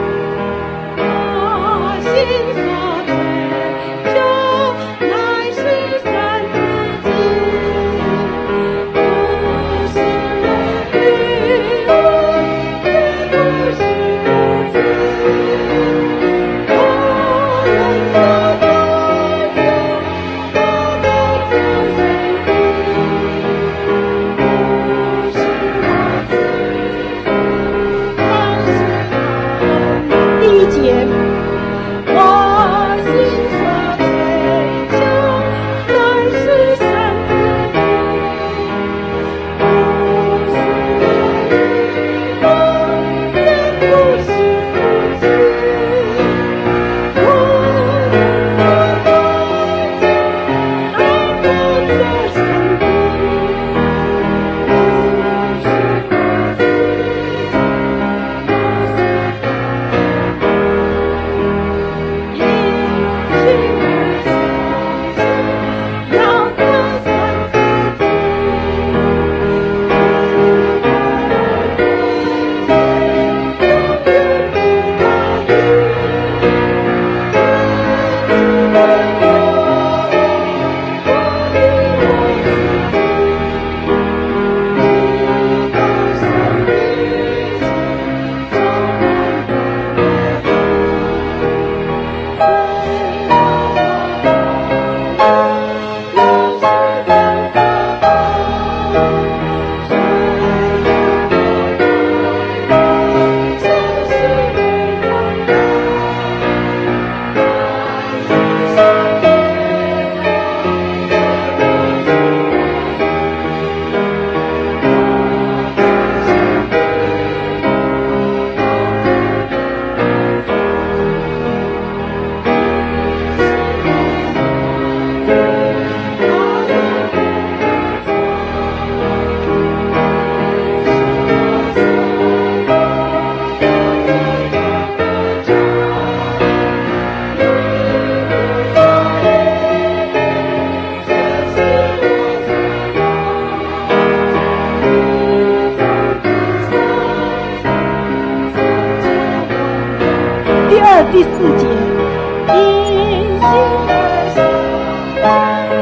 心所追求乃是神自己，不是人欲，不是人自己，我能够保佑，达到这圣地。 第4节，因信而信。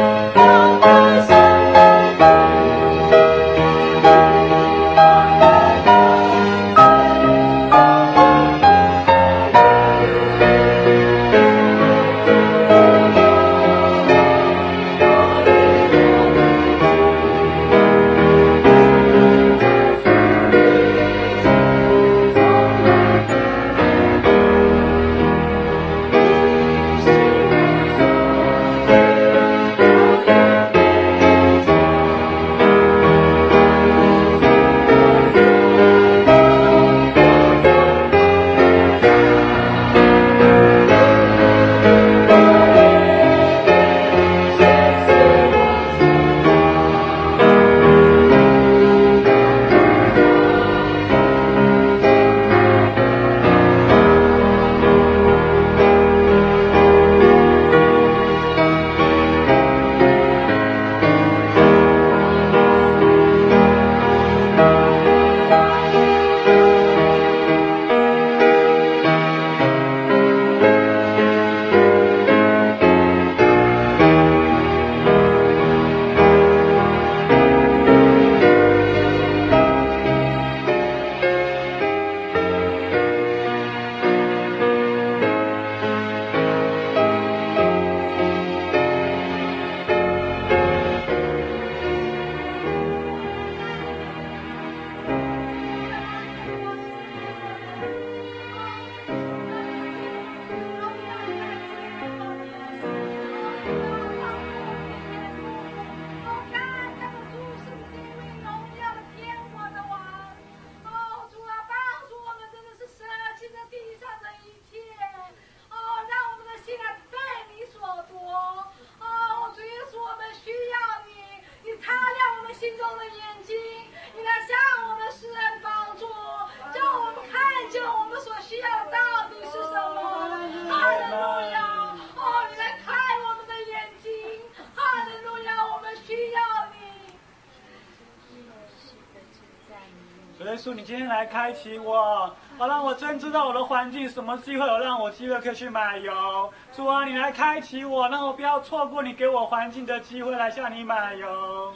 耶稣，你今天来开启我，好让我真知道我的环境什么机会有让我机会可以去买油。主啊，你来开启我，让我不要错过你给我环境的机会来向你买油。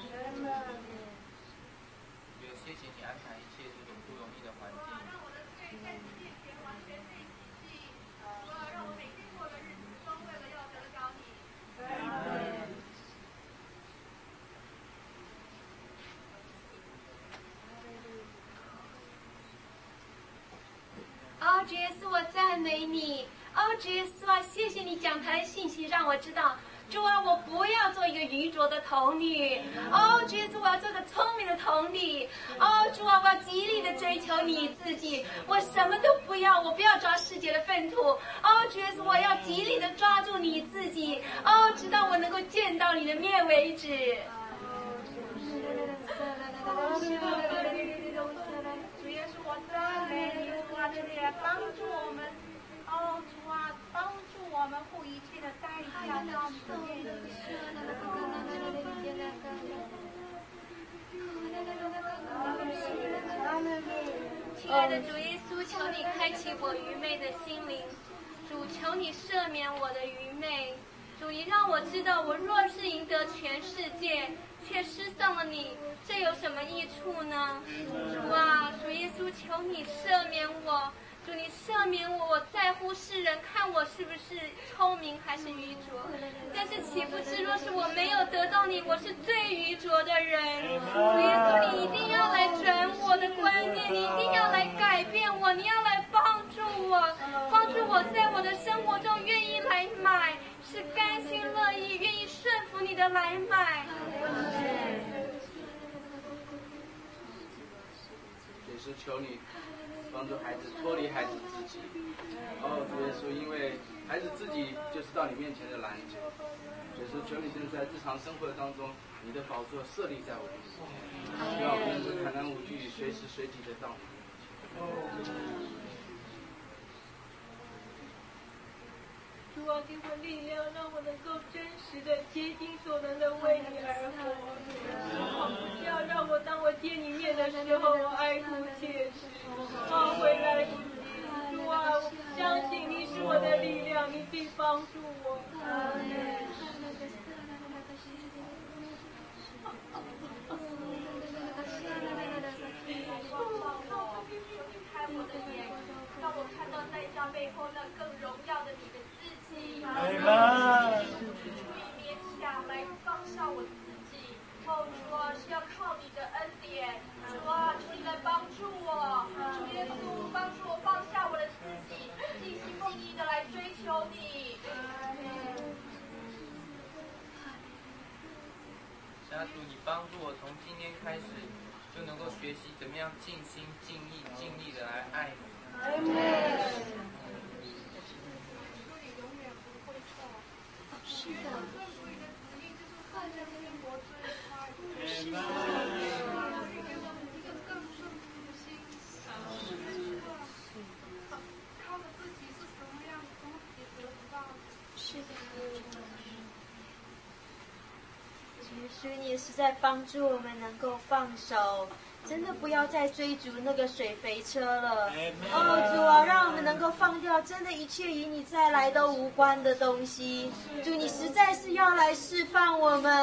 谢谢你安排一切这种不容易的环境。 让我每天过的日子都为了要得着你。 哦，主耶稣，我赞美你。哦，主耶稣啊，谢谢你讲台的信息，让我知道，主啊，我不要做一个愚拙的童女。哦，主耶稣，我要做个聪明的童女。哦，主啊，我要极力的追求你自己，我什么都不要，我不要抓世界的粪土。哦，主耶稣，我要极力的抓住你自己。哦，直到我能够见到你的面为止。 主耶稣，我赞美你，主啊，这里来帮助我们。哦，主啊，帮助我们付一切的代价到你的面前。 亲爱的主耶稣，求你开启我愚昧的心灵。主，求你赦免我的愚昧。主，你让我知道，我若是赢得全世界，却失丧了你，这有什么益处呢？主啊，主耶稣，求你赦免我。主，你赦免我，我在乎世人看我是不是聪明还是愚拙，但是岂不知若是我没有得到你，我是最愚拙的人。主耶稣，你一定要来转我的观念，你一定要来改变我，你要来帮助我，帮助我在我的生活中愿意来买，是甘心乐意，愿意顺服你的来买。 也是求你帮助孩子脱离孩子自己。哦，主耶稣，因为孩子自己就是到你面前的拦截。所以说，求你现在在日常生活当中，你的宝座设立在我们面前，希望我们能够坦然无惧，随时随地的到你面前。 主啊，给我力量，让我能够真实的竭尽所能的为你而活。不要让我当我见你面的时候，我哀哭切齿，回来不及。主啊，我相信你是我的上一定帮助我。 开我的眼，让我看到代价背后那更荣耀的你的自己。别下来放下我自己。哦，主啊，是要靠你的恩典。主啊，求你来帮助我。主耶稣，帮助我放下我的自己，尽心奉意的来追求你。 主，你帮助我从今天开始就能够学习怎么样尽心尽意尽力的来爱你。 是的。靠着自己是什么样的东西得不到的？是的。 耶稣，你也是在帮助我们能够放手，真的不要再追逐那个水肥车了。哦，主啊，让我们能够放掉真的一切与你再来都无关的东西。主，你实在是要来释放我们。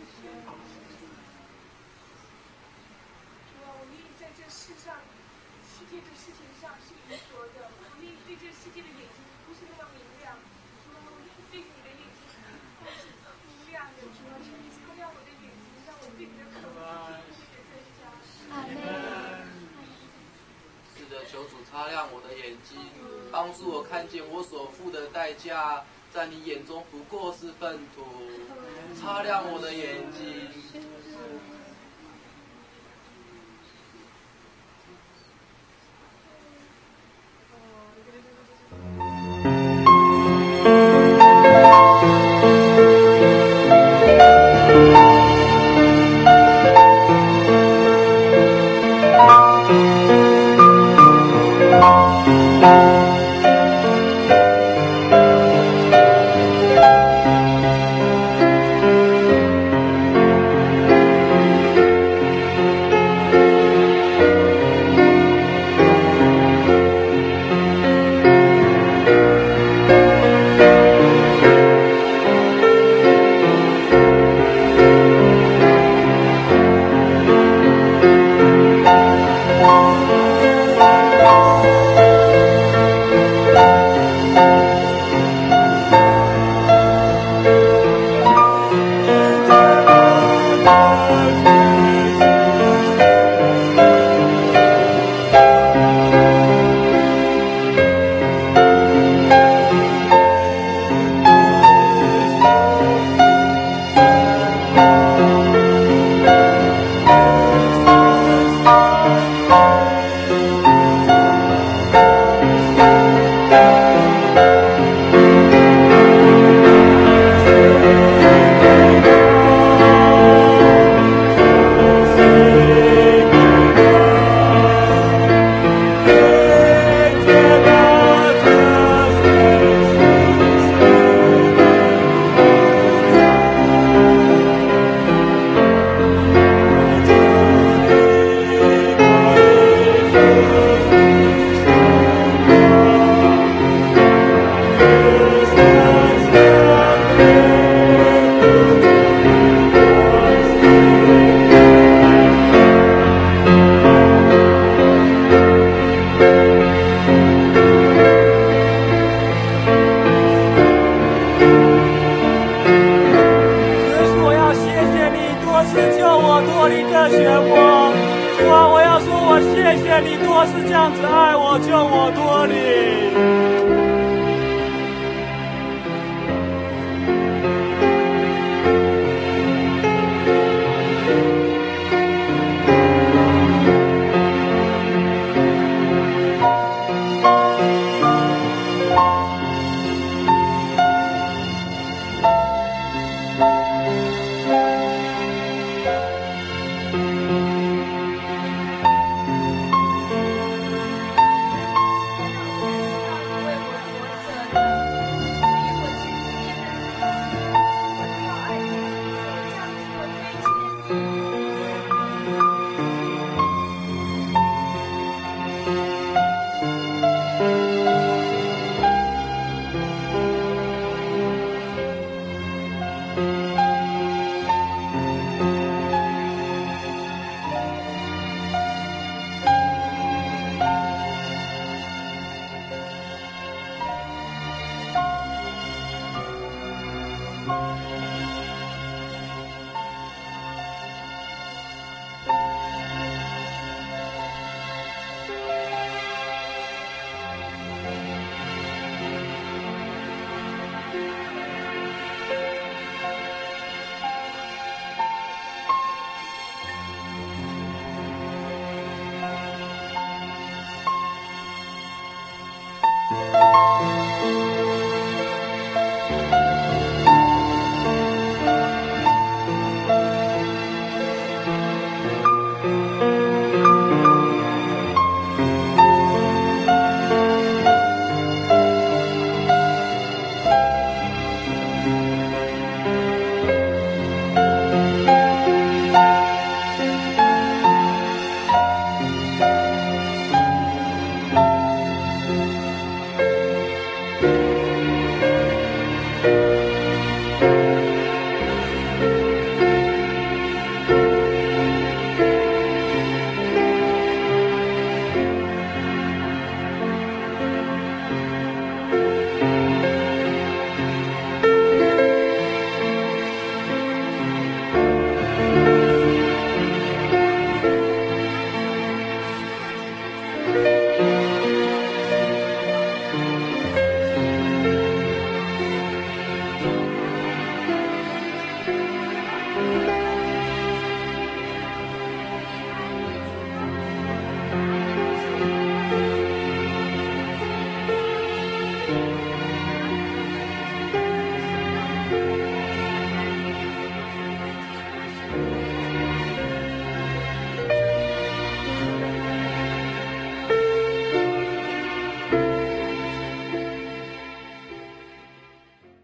主啊，我愿意在这世上，世界的事情上是愚拙的，我愿意对这世界的眼睛不是那么明亮。主啊，我愿意对你的眼睛都是明亮的。主啊，求你擦亮我的眼睛，让我对你的渴望越增加。阿门。 是的，求主擦亮我的眼睛，帮助我看见我所付的代价，在你眼中不过是粪土。擦亮我的眼睛。 你。